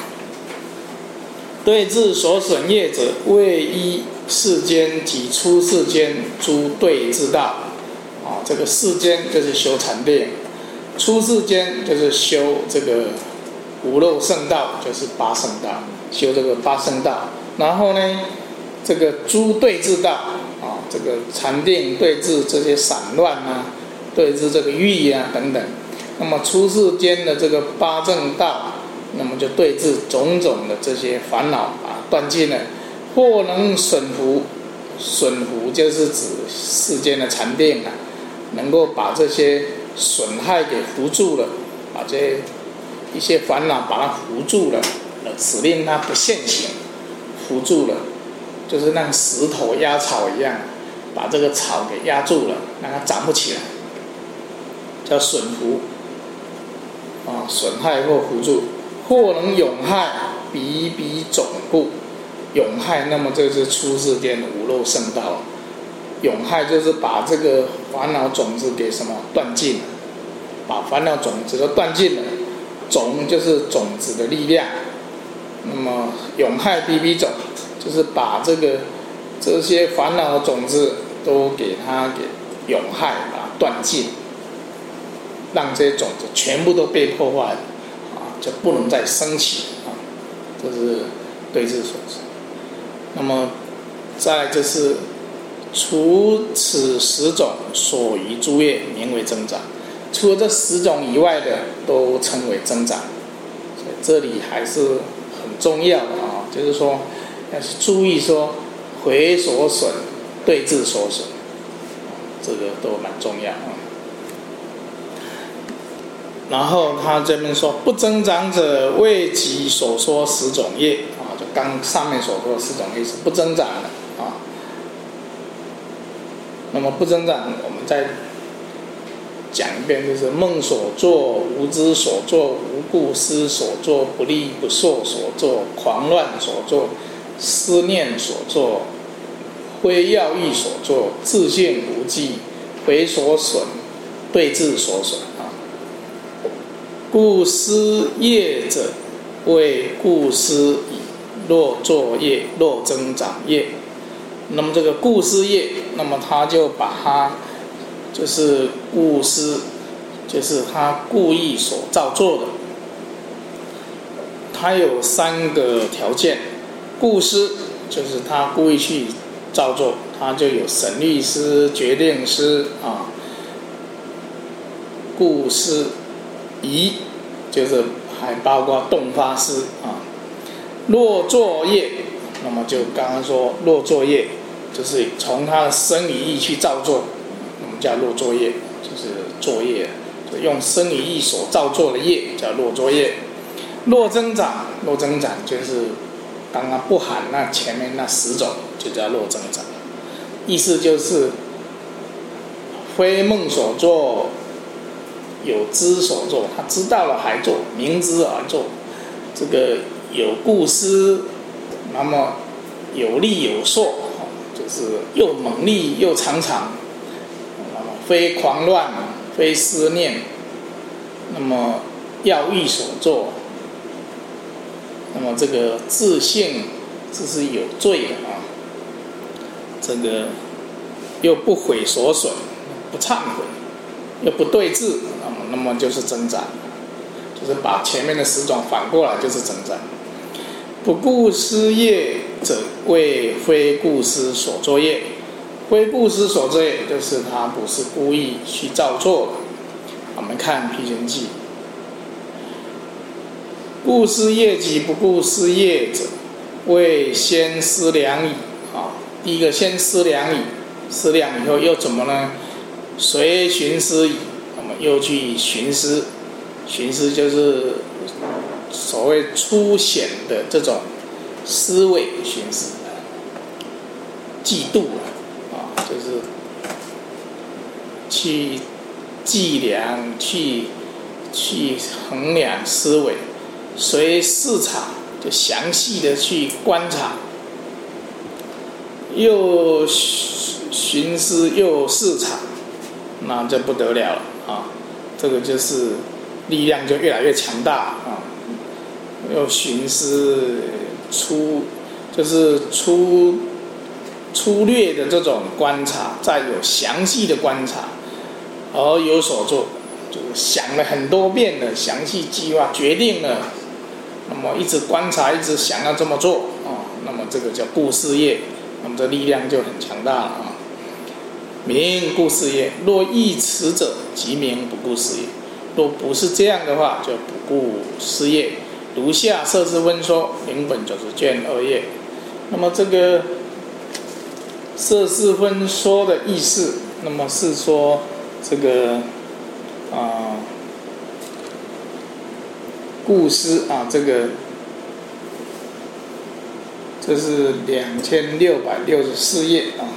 A: 对治所损业者，为依世间及出世间诸对治道啊。这个世间就是修禅定。出世间就是修这个无漏圣道，就是8圣道，修这个8圣道。然后呢，这个诸对治道啊，这个禅定对治这些散乱啊，对治这个欲啊等等。那么出世间的这个8正道，那么就对治种种的这些烦恼啊，断尽了。或能损福就是指世间的禅定啊，能够把这些损害给扶住了，把这一些烦恼把它扶住了， 使令它不现行，扶住了，就是让石头压草一样，把这个草给压住了，让它长不起来，叫损扶损害或扶助。或能永害，彼彼种故。永害，那么这是出世间无漏圣道。永害就是把这个烦恼种子给什么断尽了，把烦恼种子都断尽了。种就是种子的力量，那么永害彼彼种，就是把这些烦恼的种子都给它给永害，把它断尽，让这些种子全部都被破坏了就不能再升起这是对治所指。那么再来就是除此10种所余诸业，名为增长。除了这10种以外的都称为增长。所以这里还是很重要的就是说要去注意说回所损、对治所损，这个都蛮重要然后他这边说，不增长者未及所说10种业就刚上面所说的10种业是不增长的那么不增长，我们再讲一遍，就是梦所作、无知所作、无故思所作、不利不受所作、狂乱所作、思念所作、非要欲所作、自性无记、回所损、对治所损故思业者为故思以若作业，若增长业。那么这个故思业，那么他就把它就是故思，就是他故意所造作的。他有3个条件，故思就是他故意去造作，他就有审律师、决定师故思疑就是还包括动发师若作业，那么就刚刚说若作业就是从他的生理意去造作，我们叫若作业，就是作业，就用生理意所造作的业叫若作业。若增长，若增长就是刚刚不含那前面那10种，就叫若增长。意思就是非梦所作，有知所作，他知道了还做，明知而做，这个有故思，那么有力有受，就是又猛力又常常，那么非狂乱，非思念，那么要欲所作，那么这个自性这是有罪的这个又不悔所损，不忏悔，又不对治，那么就是增长，就是把前面的10种反过来就是增长。不顾思业者为非故思所作业，非故思所作业就是他不是故意去造作的。我们看《毗玄记》，故思业及不顾思业者，为先思量矣第一个先思量矣，思量以后又怎么呢？随寻思矣，那么又去寻思，寻思就是所谓粗显的这种思维寻思，嫉妒就是去计量，去衡量思维，随视察就详细的去观察，又寻思又视察，那就不得了了这个就是力量就越来越强大又寻思就是粗略的这种观察，再有详细的观察，而有所做，就是想了很多遍的详细计划，决定了，那么一直观察，一直想要这么做那么这个叫故思业，那么这力量就很强大了名故思业。若异此者，即名不顾思业。若不是这样的话，就不顾思业。如下摄事分说，领本90卷2页。那么这个摄事分说的意思，那么是说这个故思这个这是2664页啊。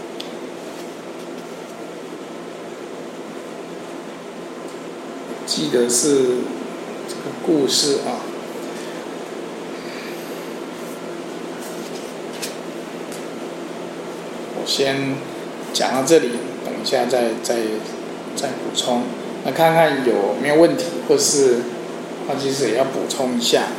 A: 记得是这个故事啊。我先讲到这里，等一下再补充。那看看有没有问题，或是花居士也要补充一下。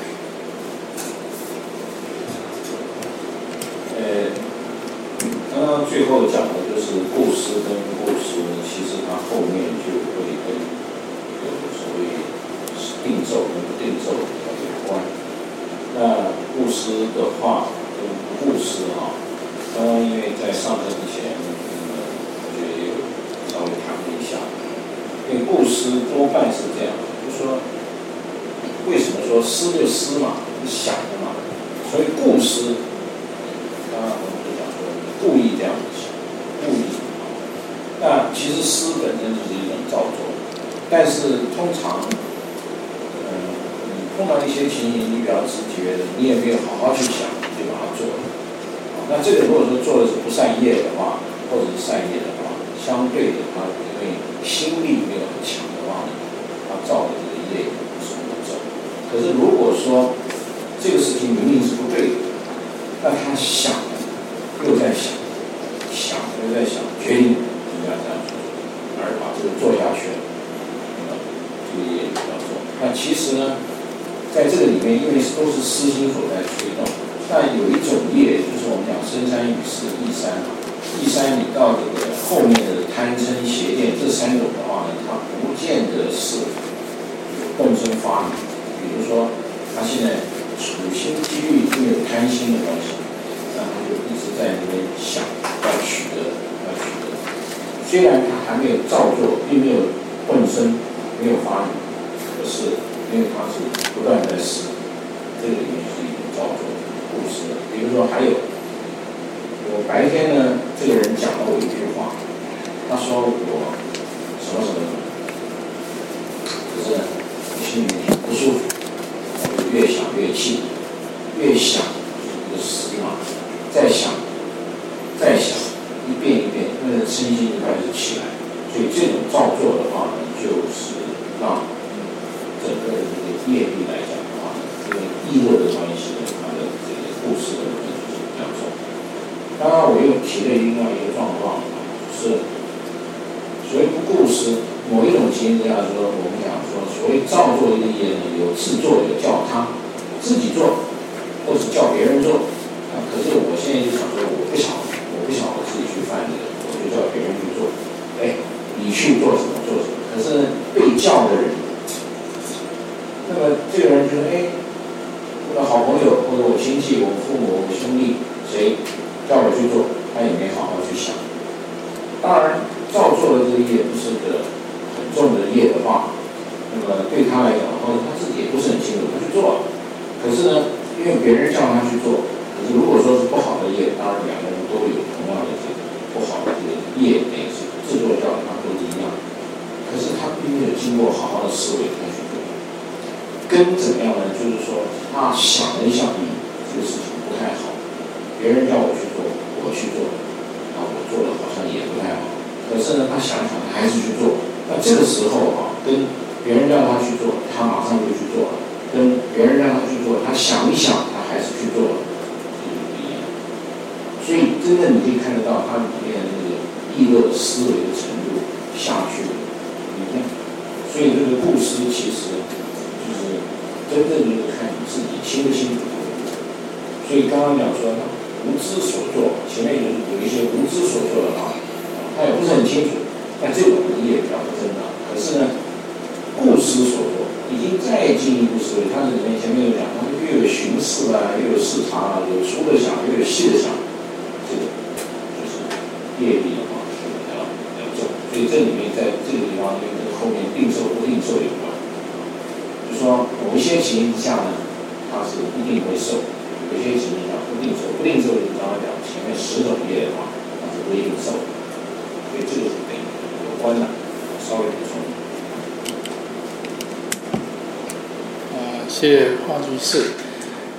B: 刚刚最后讲的就是故事跟故事，其实它后面就会跟所谓定咒跟不定咒有关。那故事的话跟故事哈，刚刚因为在上课之前，我觉得也有稍微谈了一下，因为故事多半是这样的，就是说为什么说诗就诗嘛，是想的嘛，所以故事，刚刚我们就讲说故意这样子想，故意。那其实诗本身就是一种造作，但是通常，你碰到一些情形，你比较直觉的，你也没有好好去想，就把它做了。那这个如果说做的是不善业的话，或者是善业的话，相对的它因为心力没有很强的话呢，它造的这个业不是很重。可是如果说这个事情明明是不对的，那他想又在想，想又在想，决定应该这样做，而把这个做下去了，这个业要做。那其实呢，在这个里面，因为都是私心所在推动，但有一种业，就是我们讲身三与四意三啊，意三你到这个后面的贪嗔邪见这三种的话呢，它不见得是有动身发明。比如说，他现在处心积虑因为有贪心的关系，那他就一直在那边想要取得。虽然他还没有造作，并没有动身，没有发明，可是因为他是不断在试，这个里面是一种造作故事的。比如说还有，我白天呢，这个人讲了我一句话，他说我什么什么，可是呢，心里面不舒服，我就越想越气，越想就是一个死嘛，再想，一遍一遍，那个身心就开始起来。所以这种造作的话呢，就是让整个的这个业力来讲的话呢，因为意乐的关系呢，它的这个故事的问题就是比较重。刚刚我又提了另外一个状况，是所谓不故事，某一种情形下说，我们讲说，所谓造作一个业呢，有自作，有叫他自己做，或是叫别人做。可是我现在就想说，我不想我自己去犯这个，我就叫别人去做。你去做什么做什么。可是被叫的人，那么这个人就是我的好朋友或者我亲戚、我父母、我兄弟谁叫我去做，他也没好好去想。当然，造作的这个业不是个很重的业的话，那么对他来讲，或者他自己也不是很清楚，他去做了。可是呢，因为别人叫他去做，可是如果说是不好的业，当然两个人都有同样的这个不好的这个业，那是制作叫他都是一样。可是他并没有经过好好的思维他去做，跟怎么样呢？就是说他想了一想，这个事情不太好，别人叫我去做，我去做，我做的好像也不太好。可是呢，他想想，他还是去做。那这个时候跟别人让他去做，他马上就去做了；跟别人让他去做，他想一想，他还是去做了，这就不一样。所以真的你可以看得到他里面的那个意乐思维的程度下去了。所以这个故事其实就是真正就是看你自己清不清楚。所以刚刚讲说无知所作，前面有一些无知所作的话，他也不是很清楚，但这种业比较不正当。可是呢，故事所作已经再进一步思维，它里面前面有讲，它又有寻视啊，又有视察啊，有粗的想，又有细的想，这个就是业力的话是比较重。所以这里面在这个地方跟后面定受不定受有关。就说某一些情形之下呢，它是一定会受；有些情形下不定受，不定受就是刚刚讲前面10种业的话，它是不一定受。所以这个是跟有关的，稍微补充。
A: 谢谢华居士。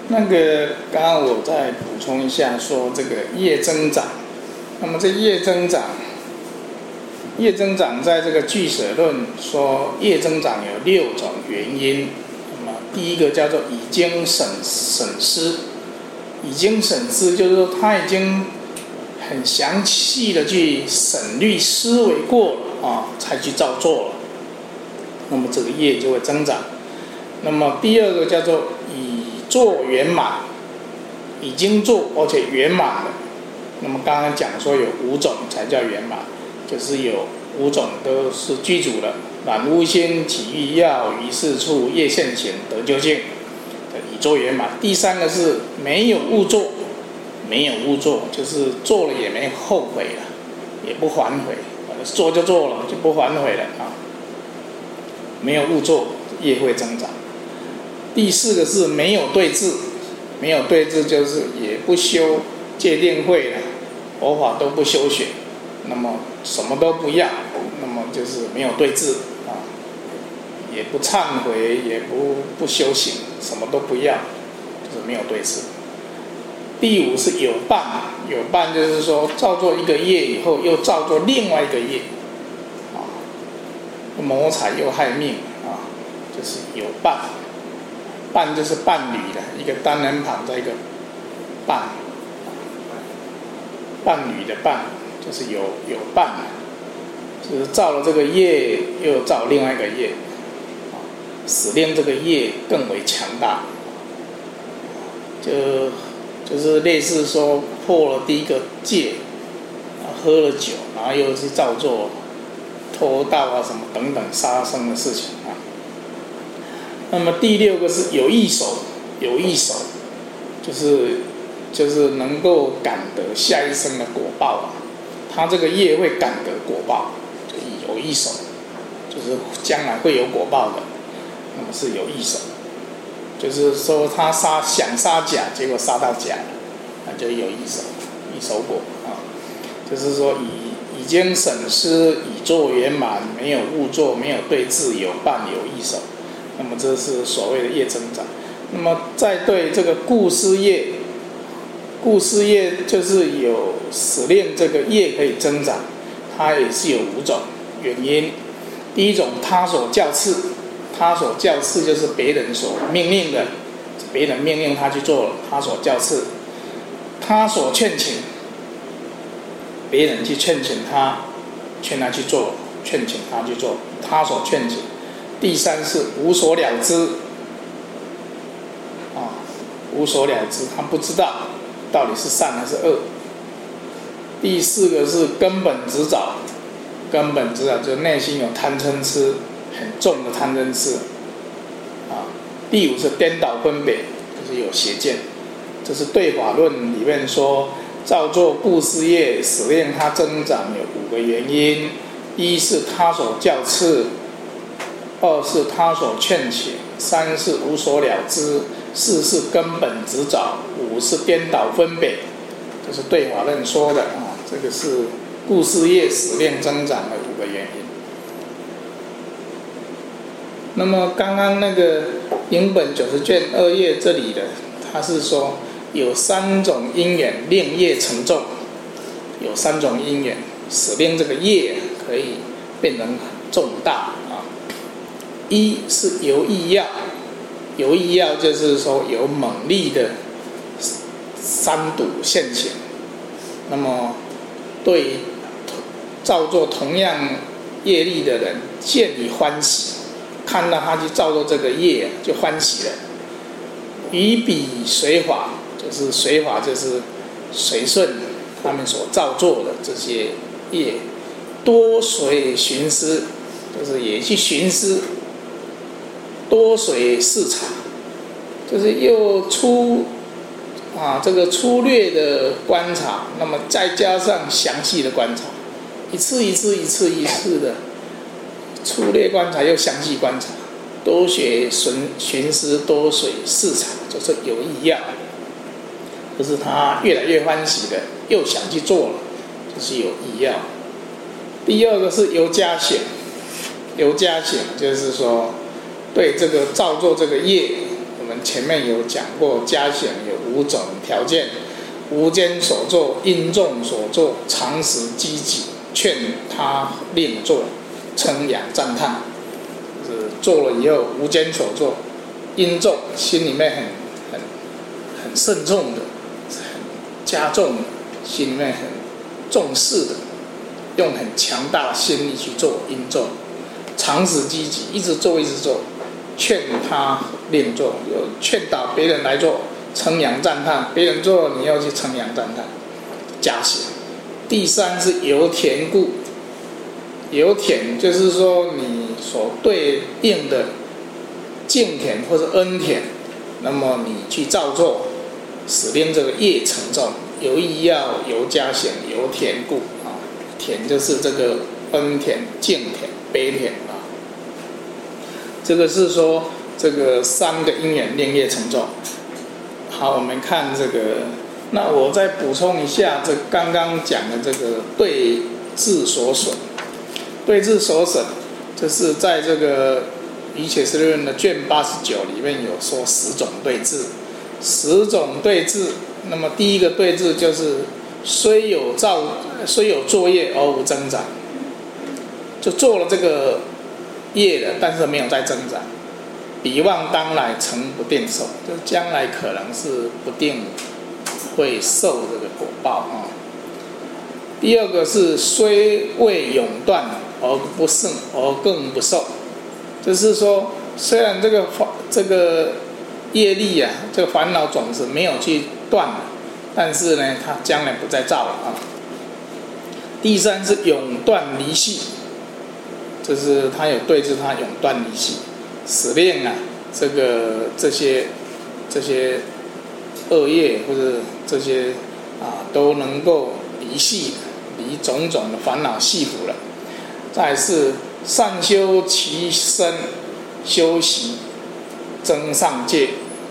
A: 那个刚刚我再补充一下，说这个业增长。那么这业增长在这个俱舍论说业增长有6种原因。那么第一个叫做已经审思，已经审思就是说他已经很详细的去审虑思维过了啊，才去照做了。那么这个业就会增长。那么第二个叫做已做圆满，已经做而且圆满了。那么刚刚讲说有5种才叫圆满，就是有5种都是具足的：染污心、起欲要、于事处、业现前、得究竟，已做圆满。第三个是没有误做，没有误做就是做了也没后悔了，也不反悔，做就做了，就不反悔了啊。没有误做，业会增长。第4个是没有对治，没有对治就是也不修戒定慧了，佛法都不修学，那么什么都不要，那么就是没有对治啊，也不忏悔，也不修行，什么都不要，就是没有对治。第5是有伴，有伴就是说造作一个业以后，又造作另外一个业，啊，谋财又害命啊，就是有伴。伴就是伴侣的一个单人旁在一个伴，伴侣的伴就是有伴，就是造了这个业，又造另外一个业，使令这个业更为强大，就是类似说破了第一个戒，喝了酒，然后又是造作偷盗啊什么等等杀生的事情啊。那么第6个是有益手，有益手就是能够感得下一生的果报啊，他这个业会感得果报，就有益手，就是将来会有果报的，那么是有益手，就是说他想杀甲，结果杀到甲了，那就有益手，益手果啊，就是说已经审思，已做圆满，没有误做，没有对治，有伴，有益手。那么这是所谓的业增长。那么再对这个故事业，故事业就是有使令这个业可以增长，它也是有5种原因。第一种他所教次，他所教次就是别人所命令的，别人命令他去做了，他所教次。他所劝请，别人去劝请他，劝他去做，劝请他去做，他所劝请。第3是无所了知，无所了知，他不知道到底是善还是恶。第4个是根本执着，根本执着就是内心有贪嗔痴，很重的贪嗔痴。第5是颠倒分别，就是有邪见。这是对法论里面说，造作布施业使令它增长有5个原因：一是他所教次。2是他所劝请，3是无所了知，4是根本执着，5是颠倒分别。这是对法论说的啊，这个是故事业使令增长的5个原因。那么刚刚那个影本90卷2页这里的，他是说有3种因缘令业成重，有3种因缘使令这个业可以变成很重大。一是有益药，有益药就是说有猛力的三毒现前，那么对造作同样业力的人见以欢喜，看到他去造作这个业就欢喜了。于彼随法，就是随法就是随顺他们所造作的这些业，多随寻思，就是也去寻思。多随视察，就是又这个粗略的观察，那么再加上详细的观察，一次一次的粗略观察又详细观察，多学寻思，多随视察，就是有益药，就是他越来越欢喜的，又想去做了，就是有益药。第2个是由加显，由加显就是说。对这个造作这个业，我们前面有讲过，加减有5种条件：无间所作、因众所作、常时积极、劝他另作、称扬赞叹。就是做了以后无间所作，因重，心里面很慎重的，很加重的，心里面很重视的，用很强大的心力去做因重。常时积极，一直做一直做，劝他另做，有劝导别人来做，称扬赞叹，别人做你要去称扬赞叹，加写。第3是由田故，由田就是说你所对应的敬田或者恩田，那么你去照做，使令这个业成重。有意要由加显，由田故啊，田就是这个恩田、敬田、悲田啊。这个是说这个3个因缘令业成重。好，我们看这个，那我再补充一下，这刚刚讲的这个对治所损。对治所损，就是在这个瑜伽师论的卷89里面有说10种对治。10种对治，那么第一个对治就是虽有作业而无增长，就做了这个业了，但是没有再增长。彼望当来成不定受，就将来可能是不定会受这个果报啊。第二个是虽未永断而不胜而更不受，就是说虽然这个业力啊，这个烦恼种子没有去断了，但是呢，它将来不再造了啊。第3是永断离系，就是它有对治，它永断离系，使令啊这些恶业或者这些都能够离系，离种种的烦恼系缚了。再来是善修其身，修习增上戒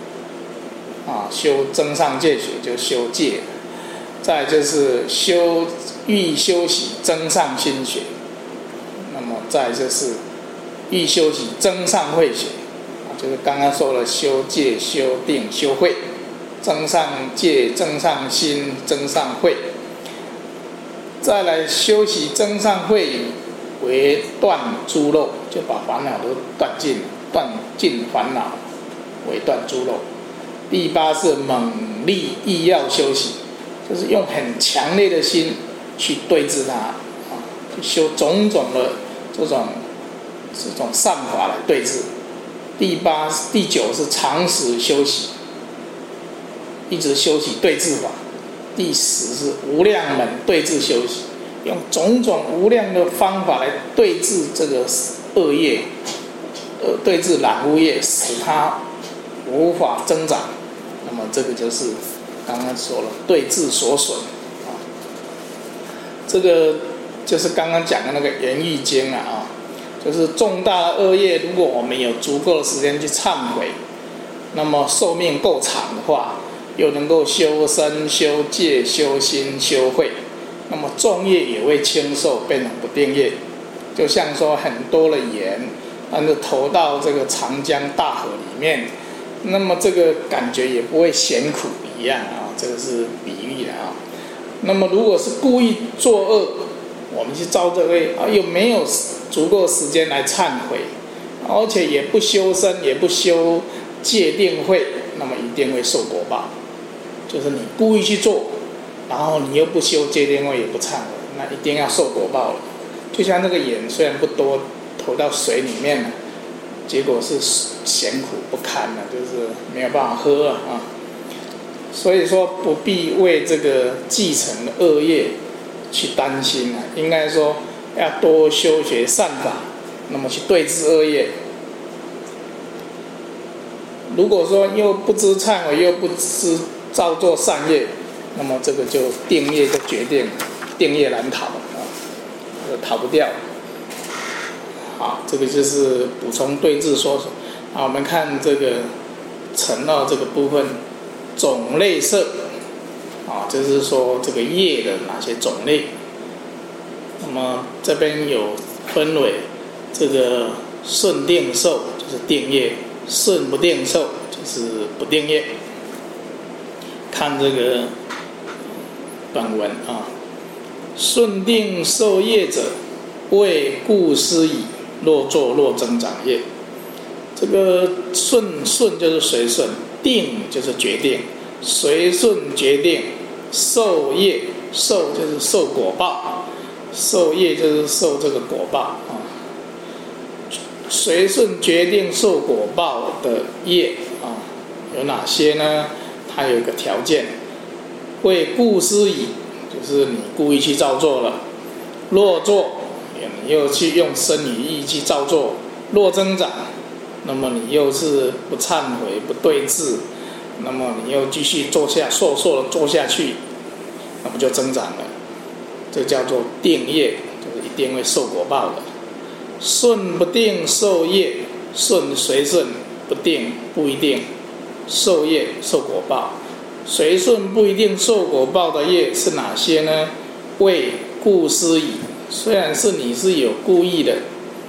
A: 修增上戒学就修戒。再来就是欲修习增上心学，那么再来就是欲修习增上慧学，就是刚刚说了修戒、修定、修慧，增上戒、增上心、增上慧。再来修习增上慧为断诸漏，就把烦恼都断尽烦恼为断诸漏。第8是猛力意要修习，就是用很强烈的心去对治它去修种种的这种善法来对治。第9是常时修习，一直修习对治法。第10是无量门对治修习，用种种无量的方法来对治这个恶业，对治染污业，使它无法增长。那么这个就是刚刚说了对治所损这个就是刚刚讲的那个圆欲经就是重大的恶业，如果我们有足够的时间去忏悔，那么寿命够长的话，又能够修身、修戒、修心、修慧，那么重业也会轻受，变成不定业。就像说很多的盐，但是投到这个长江大河里面，那么这个感觉也不会咸苦一样这个是比喻的那么如果是故意作恶，我们去造这个业又没有足够时间来忏悔，而且也不修身，也不修戒定慧，那么一定会受果报。就是你故意去做，然后你又不修戒定慧，也不忏悔，那一定要受果报了。就像那个盐虽然不多，投到水里面了，结果是咸苦不堪了，就是没有办法喝所以说不必为这个继承的恶业去担心应该说要多修学善法，那么去对治恶业。如果说又不知忏悔，又不知照做善业，那么这个就定业就决定，定业难逃逃不掉。好，这个就是补充对治说说。我们看这个承诺这个部分，种类色就是说这个业的哪些种类。那么这边有分为这个顺定受，就是定业；顺不定受，就就是不定业。看这个本文啊，顺定受业者，谓故师矣。若作若增长业。这个顺就是随顺，定就是决定，随顺决定，受业受就是受果报，受业就是受这个果报啊。随顺决定受果报的业啊，有哪些呢？它有一个条件，为故师矣，就是你故意去造作了；若作，你又去用身语意去造作；若增长，那么你又是不忏悔、不对治，那么你又继续做下受的做下去，那么就增长了。这叫做定业，就是一定会受果报的。顺不定受业，顺随顺，不定不一定受业受果报。随顺不一定受果报的业是哪些呢？谓故师矣。虽然是你是有故意的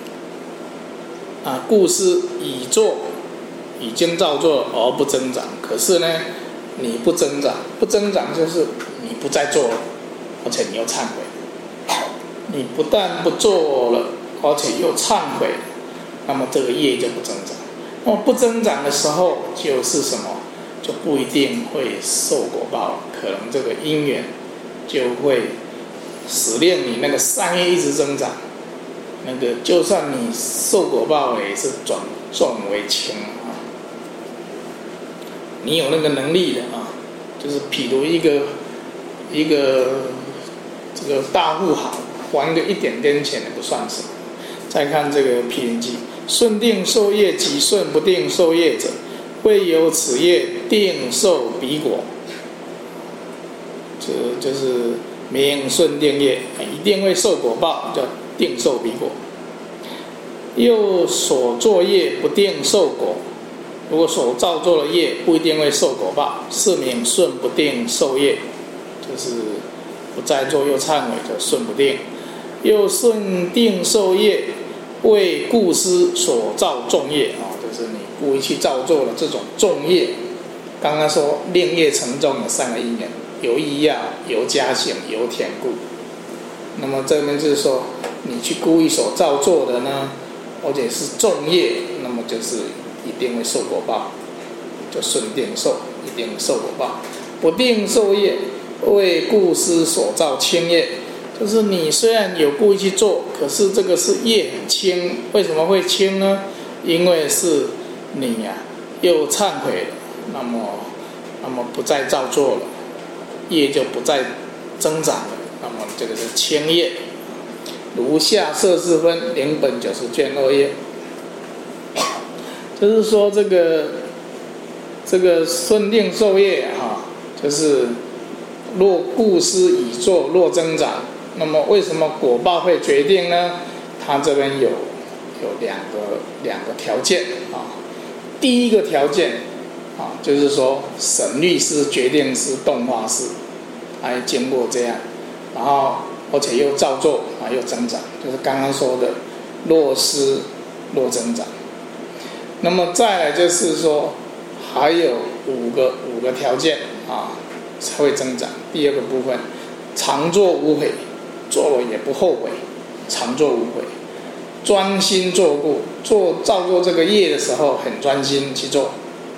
A: 啊，故师已做，已经造作而不增长，可是呢，你不增长，不增长就是你不再做了，而且你又忏悔。你不但不做了，而且又忏悔，那么这个业就不增长。那么不增长的时候，就是什么？就不一定会受果报，可能这个因缘就会使令你那个善业一直增长。那个就算你受果报也是转重为轻啊。你有那个能力的啊，就是譬如一个这个大富豪，还个一点点钱也不算什么。再看这个毗陵记，顺定受业及顺不定受业者，未有此业定受彼果。这就是名顺定业，一定会受果报，叫定受彼果。又所作业不定受果，如果所造作的业不一定会受果报，是名顺不定受业，就是不再做又忏悔，就顺不定。又顺定受业，为故师所造重业啊，就是你故意去造作的这种重业。刚刚说令业成重的三个因缘，有意要，有家性，有田故。那么这边就是说，你去故意所造作的呢，而且是重业，那么就是一定会受果报，就顺定受，一定受果报。不定受业，为故师所造轻业，就是你虽然有故意去做，可是这个是业很轻。为什么会轻呢？因为是你又忏悔了，那么不再造作了，业就不再增长了，那么这个是轻业。如下摄事分0本90卷2页，就是说这个顺定受业就是若故师已做，若增长，那么为什么果报会决定呢？它这边有两个条件啊。第一个条件就是说审律师、决定师、动画师，还经过这样，然后而且又造作又增长，就是刚刚说的若失若增长。那么再来就是说还有五个条件才会增长。第二个部分，常作无悔，做了也不后悔，常作无悔，专心做故，造作这个业的时候很专心去做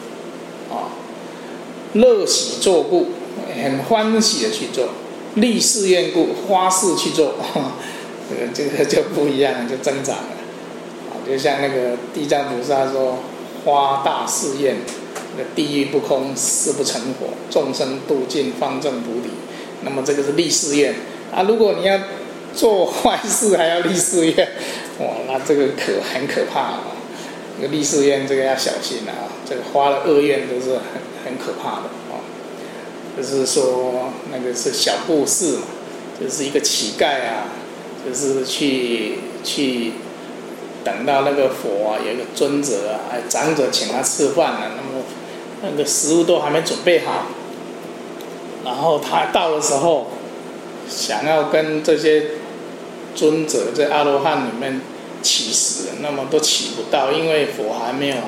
A: 乐喜做故，很欢喜的去做，立誓愿故，花式去做这个就不一样，就增长了就像那个地藏菩萨说，花大誓愿，地狱不空，誓不成佛，众生度尽，方正菩提。那么这个是立誓愿如果你要做坏事还要立誓愿，那这个很可怕这个立誓愿这个要小心这个花了恶愿都是很可怕的就是说那个是小布施嘛，就是一个乞丐就是去等到那个佛有一个尊者长者请他吃饭了，那么那个食物都还没准备好，然后他到的时候想要跟这些尊者在阿罗汉里面乞食，那么都乞不到，因为佛还没有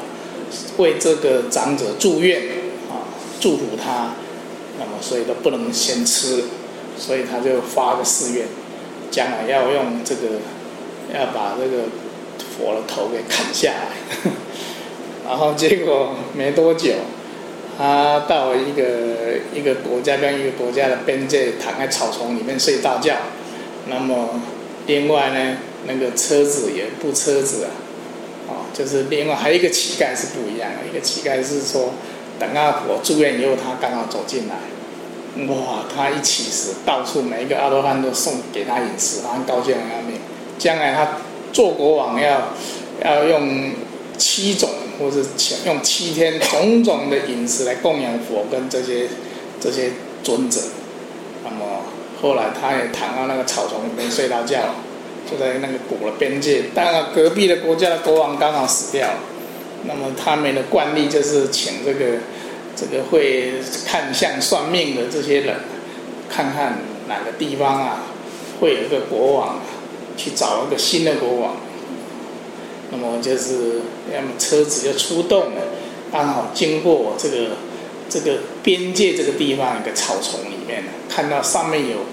A: 为这个长者祝愿啊，祝福他，那么所以都不能先吃，所以他就发个誓愿，将来要用这个，要把这个佛的头给砍下来。然后结果没多久，他到一个国家跟一个国家的边界，躺在草丛里面睡大觉。那么另外呢，那个车子也不车子就是另外还有一个乞丐是不一样的，一个乞丐是说，等到我住院以后，他刚好走进来，哇，他一起食，到处每一个阿罗汉都送给他饮食，他很高兴要命。将来他做国王要用7种，或是用7天种种的饮食来供养佛跟这些尊者。那么后来他也躺到那个草丛里面睡到觉，就在那个国的边界。当然隔壁的国家的国王刚好死掉了，那么他们的惯例就是请这个会看相算命的这些人，看看哪个地方会有一个国王，去找一个新的国王。那么就是要么车子就出动了，刚好经过这个边界这个地方一个草丛里面，看到上面有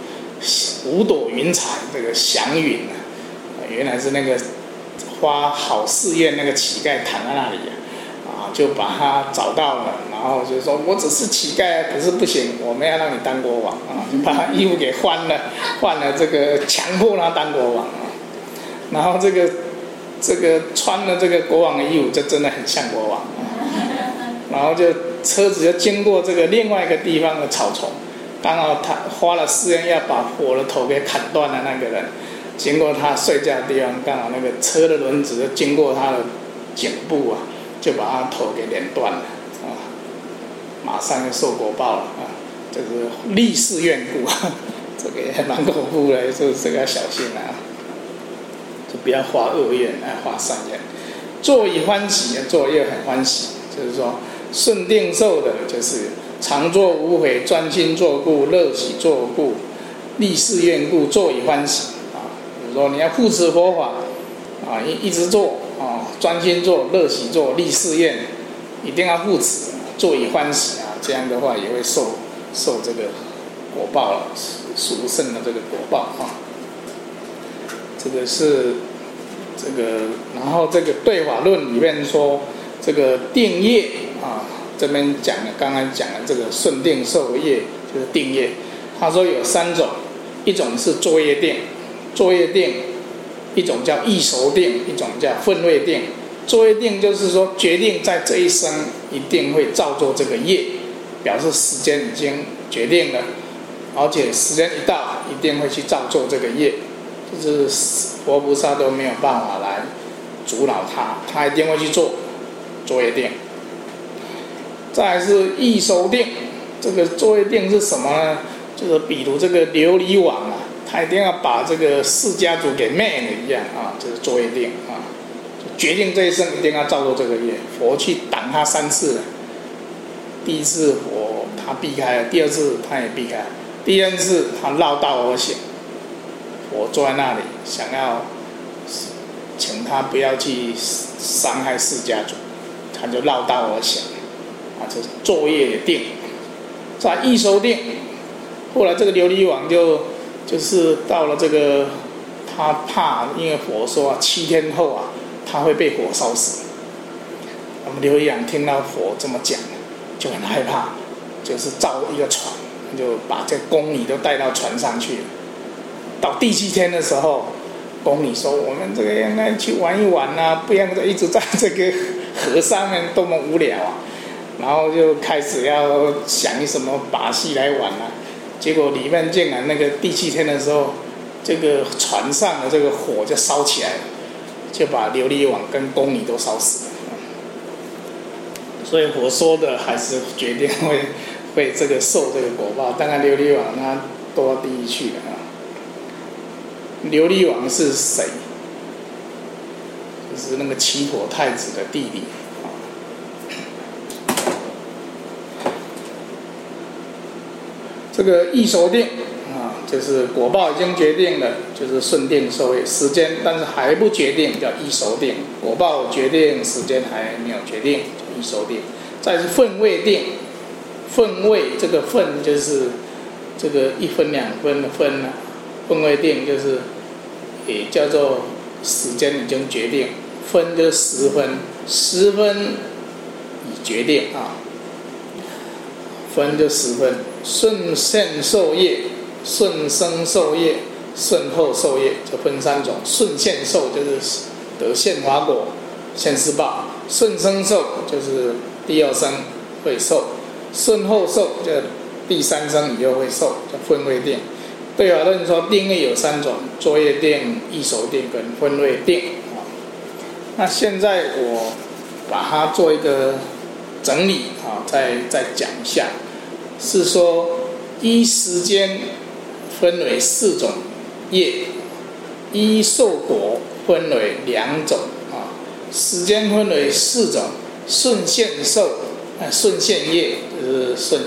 A: 5朵云彩，这个祥云原来是那个花好寺院那个乞丐躺在那里就把他找到了，然后就说我只是乞丐，可是不行，我们要让你当国王就把他衣服给换了这个强迫他当国王然后这个穿了这个国王的衣服，就真的很像国王然后就车子就经过这个另外一个地方的草丛，刚好他花了誓愿要把佛的头给砍断的那个人，经过他睡觉的地方，刚好那个车的轮子就经过他的颈部就把他头给连断了马上就受果报了这是立誓愿故这个也蛮恐怖的，所以这个要小心就不要发恶愿，发善愿。作以欢喜，作业很欢喜，就是说顺定受的，就是常作无悔，专心做故，乐喜做故，立誓愿故，作以欢喜比如说你要护持佛法一直做专心做，乐喜做，立誓愿，一定要护持，作以欢喜这样的话也会受这个果报了，殊胜的这个果报这个是这个，然后这个对法论里面说，这个定业这边讲的，刚刚讲的这个顺定受业就是定业。他说有3种，一种是作业定，一种叫意熟定，一种叫分位定。作业定就是说决定在这一生一定会造作这个业，表示时间已经决定了，而且时间一到一定会去造作这个业，就是佛菩萨都没有办法来阻挠他一定会去做作业定。再来是意熟定，这个作业定是什么呢？就是比如这个琉璃王他一定要把这个释家族给灭了一样就是作业定决定这一生一定要造作这个业。佛去挡他3次了，第一次佛他避开了，第2次他也避开了，第3次他绕道而行，我坐在那里想要请他不要去伤害释家族，他就绕道而行这是作业定。在意熟定，后来这个琉璃王就是到了这个，他怕，因为佛说7天后他会被火烧死。那么琉璃王听到佛这么讲，就很害怕，就是造一个船，就把这宫女都带到船上去。到第7天的时候，宫女说：“我们这个应该去玩一玩不要一直在这个河上面，多么无聊然后就开始要想什么把戏来玩结果里面竟然那个第7天的时候，这个船上的这个火就烧起来了，就把琉璃王跟宫女都烧死了。所以佛说的还是决定会这个受这个果报。当然琉璃王他都到地狱去了琉璃王是谁？就是那个祇陀太子的弟弟这个意熟定就是果报已经决定了，就是顺定受业时间，但是还不决定，叫意熟定。果报决定，时间还没有决定， 易收定。再是分位定，分位这个分就是这个1分2分的分啊，分位定就是也叫做时间已经决定，分就是10分，10分已决定啊，分就10分。顺现受业、顺生受业、顺后受业，就分3种。顺现受就是得现法果、现世报；顺生受就是第2生会受；顺后受就第3生以后会受，叫分位定。对法论说定业有3种：作业定、易熟定跟分位定。那现在我把它做一个整理啊，再讲一下，是说依时间分为4种业，依受果分为2种啊，时间分为4种：顺现受、顺现业就是顺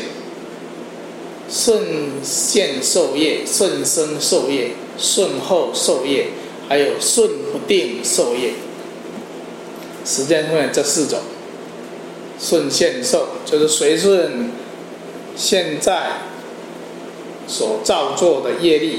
A: 现受业、顺生受业、顺后受业，还有顺不定受业。时间分为这4种。顺现受就是随顺现在所造作的业力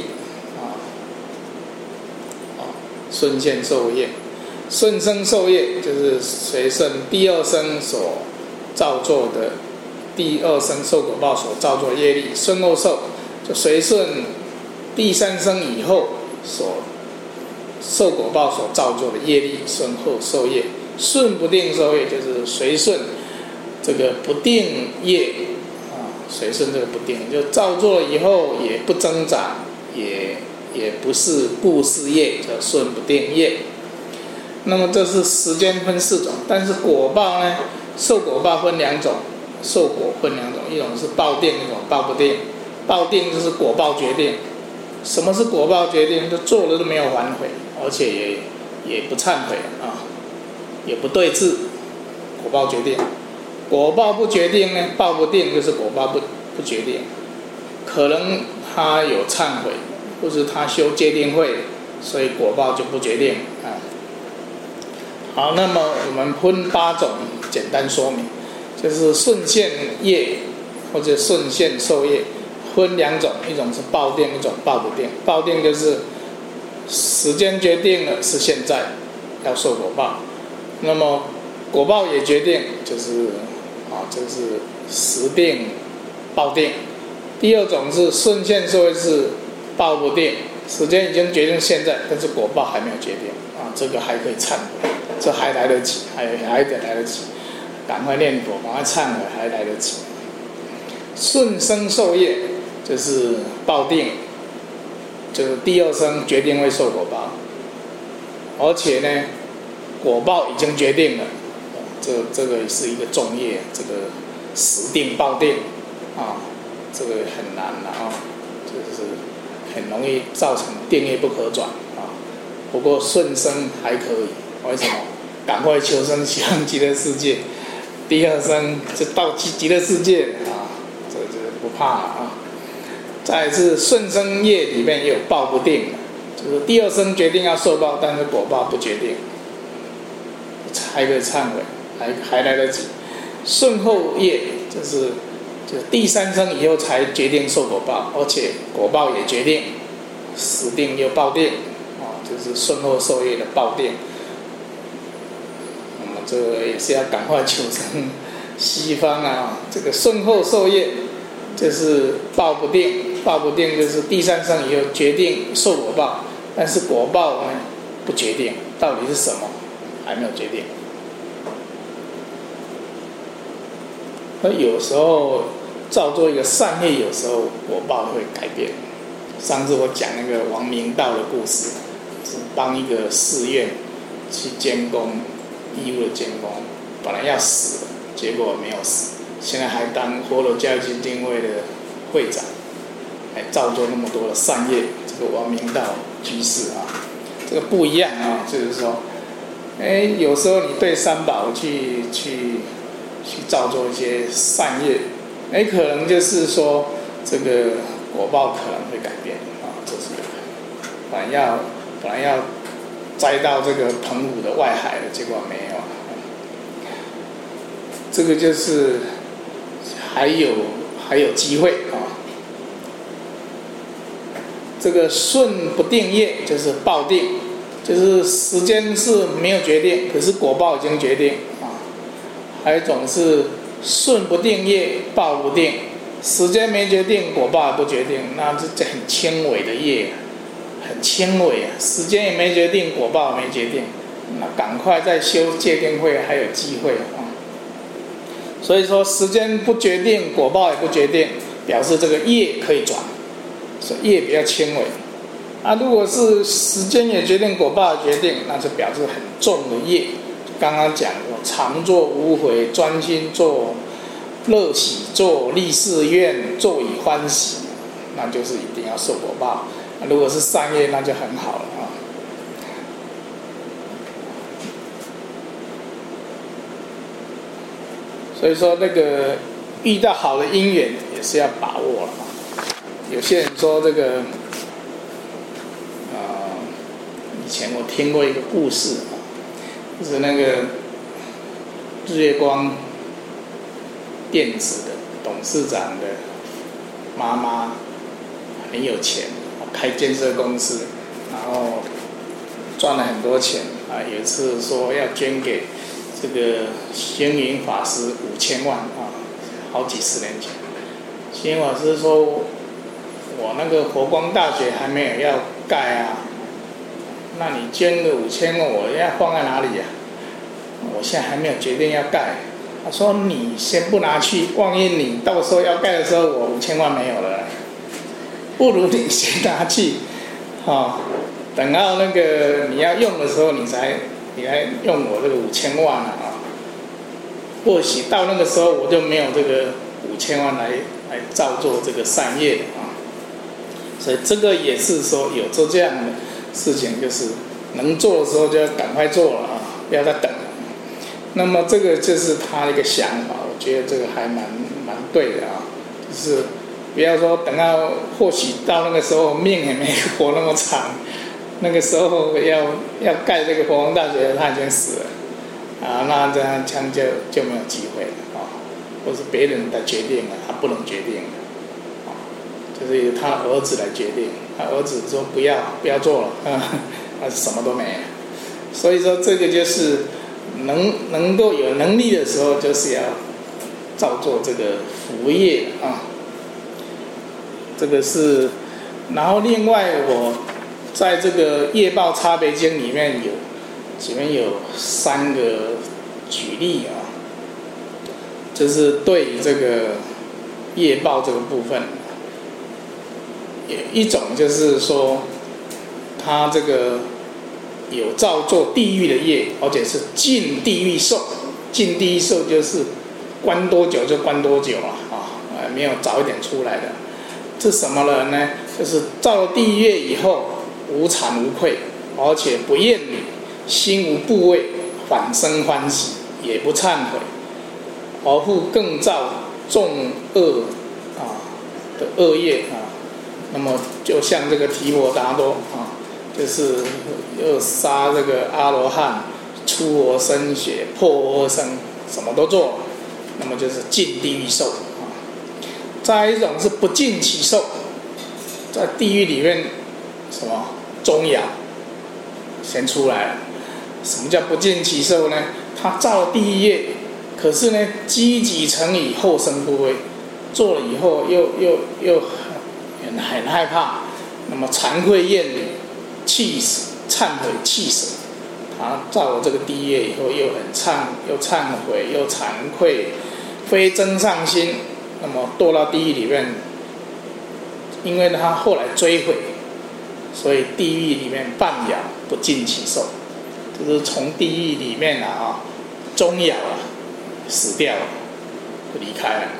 A: 顺现受业。顺生受业就是随顺第2生所造作的第2生受果报所造作业力。顺后受就随顺第3生以后所受果报所造作的业力，顺后受业。顺不定受业就是随顺这个不定业随顺这个不定，就造作以后也不增长，也不是故事业，叫顺不定业。那么这是时间分4种，但是果报呢，受果报分2种，受果分2种，一种是报定，一种报不定。报定就是果报决定。什么是果报决定？就做了都没有反悔，而且也不忏悔也不对治，果报决定。果报不决定呢，报不定就是果报不决定，可能他有忏悔，或是他修戒定慧，所以果报就不决定啊。好，那么我们分8种，简单说明，就是顺现业或者顺现受业，分2种，一种是报定，一种报不定。报定就是时间决定了是现在要受果报，那么果报也决定，就是时定报定。第2种是顺现受业，是报不定，时间已经决定现在，但是果报还没有决定这个还可以忏悔，这还来得及，还得来得及，赶快念佛，赶快忏悔，还来得及。顺生受业就是报定，就是第2生决定会受果报，而且呢果报已经决定了，这个是一个重业，这个时定报定这个很难就是很容易造成定业不可转不过顺生还可以，为什么？赶快求生西方极乐世界，第2生就到极乐世界这不怕再来是顺生业里面也有报不定，就是第2生决定要受报，但是果报不决定，还可以忏悔，还来得及。顺后业就是第3生以后才决定受果报，而且果报也决定，时定又报定就是顺后受业的报定。那么这个也是要赶快求生西方这个顺后受业就是报不定，报不定就是第3生以后决定受果报，但是果报呢不决定，到底是什么还没有决定。那有时候造作一个善业，有时候果报会改变。上次我讲那个王明道的故事，是帮一个寺院去监工，义务的监工，本来要死了，结果没有死，现在还当活佛教育基金会的会长，还造作那么多的善业。这个王明道居士这个不一样就是说，有时候你对三宝去造作一些善业，可能就是说这个果报可能会改变这是本来要摘到这个澎湖的外海了，结果没有。 这个就是还有机会啊。这个顺不定业就是报定，就是时间是没有决定，可是果报已经决定啊。还有一种是顺不定业，报不定，时间没决定，果报也不决定，那这很轻微的业，很轻微啊，时间也没决定，果报也没决定，那赶快再修戒定慧还有机会啊。所以说时间不决定，果报也不决定，表示这个业可以转，所以业比较轻微。如果是时间也决定，果报也决定，那就表示很重的业。刚刚讲过，常作无悔，专心做，乐喜做，立誓愿，做以欢喜，那就是一定要受果报。如果是善业，那就很好了啊。所以说，那个遇到好的因缘也是要把握了啊。有些人说这个，以前我听过一个故事啊，就是那个日月光电子的董事长的妈妈很有钱，开建设公司，然后赚了很多钱啊。有一次说要捐给这个星云法师5000万啊，好几十年前。星云法师说：“我那个佛光大学还没有要盖啊，那你捐个5000万，我要放在哪里啊？我现在还没有决定要盖。”他说：“你先不拿去，万一你到时候要盖的时候，我5000万没有了，不如你先拿去，等到那个你要用的时候，你来用我这个5000万啊。或许到那个时候，我就没有这个5000万来造作这个善业啊。所以这个也是说有做这样的事情，就是能做的时候就要赶快做了啊，不要再等了。那么这个就是他的一个想法，我觉得这个还蛮对的啊，就是不要说等到或许到那个时候命也没活那么长，那个时候要盖这个佛光大学，他已经死了啊，那这样就没有机会了啊，或是别人来决定了，他不能决定啊，就是由他儿子来决定，他儿子说不要做了他什么都没了。所以说这个就是能够有能力的时候，就是要造作这个福业啊。这个是，然后另外我在这个业报差别经里面有3个举例啊，就是对这个业报这个部分，一种就是说他这个有造作地狱的业，而且是尽地狱受，尽地狱受就是关多久就关多久了啊，没有早一点出来的。这什么人呢？就是造了地狱业以后，无惭无愧，而且不厌离，心无部位，反生欢喜，也不忏悔，而复更造重恶的恶业啊。那么就像这个提婆达多啊，就是又杀这个阿罗汉，出活生血，破恶生，什么都做，那么就是尽地狱受。再一种是不尽其受，在地狱里面什么钟摇先出来了。什么叫不尽其受呢？他造地狱业，可是呢积极成以后生不畏，做了以后又很害怕，那么惭愧厌离，气死，忏悔气死。他造了这个地狱业以后，又忏悔，又惭愧，非增上心。那么堕到地狱里面，因为他后来追悔，所以地狱里面半咬不尽其受，就是从地狱里面终咬死掉了，就离开了。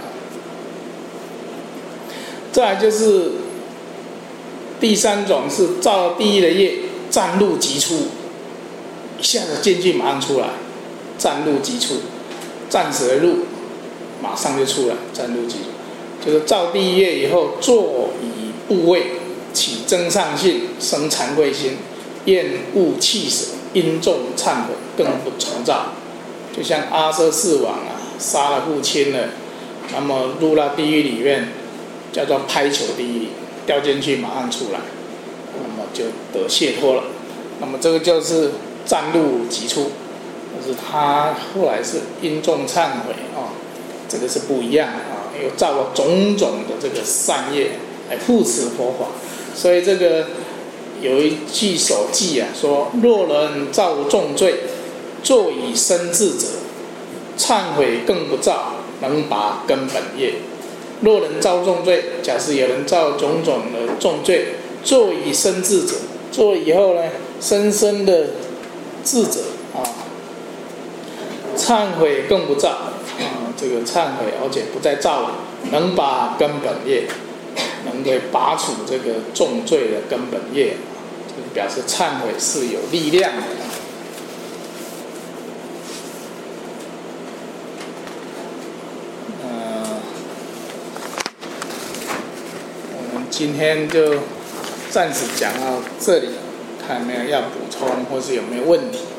A: 再来就是第3种是造地狱的业，暂入即出，一下子进去马上出来，暂入即出，暂时的入。马上就出来，暂入即出，就是造地狱业以后，坐以部位，起增上性，生惭愧心，厌恶气死，因重忏悔，更不重造。就像阿阇世王杀了父亲了，那么入到地狱里面，叫做拍球地狱，掉进去马上出来，那么就得解脱了。那么这个就是暂入即出，但是他后来是因重忏悔这个是不一样又造了种种的这个善业来护持佛法。所以这个有一句首记说：若人造重罪，作以身智者，忏悔更不造，能拔根本业。若人造重罪，假设有人造种种的重罪，作以身智者，做以后呢，深深的智者忏悔更不造这个忏悔而且不再造了，能拔根本业，能够拔除这个重罪的根本业，这个表示忏悔是有力量的。我们今天就暂时讲到这里，看有没有要补充或是有没有问题。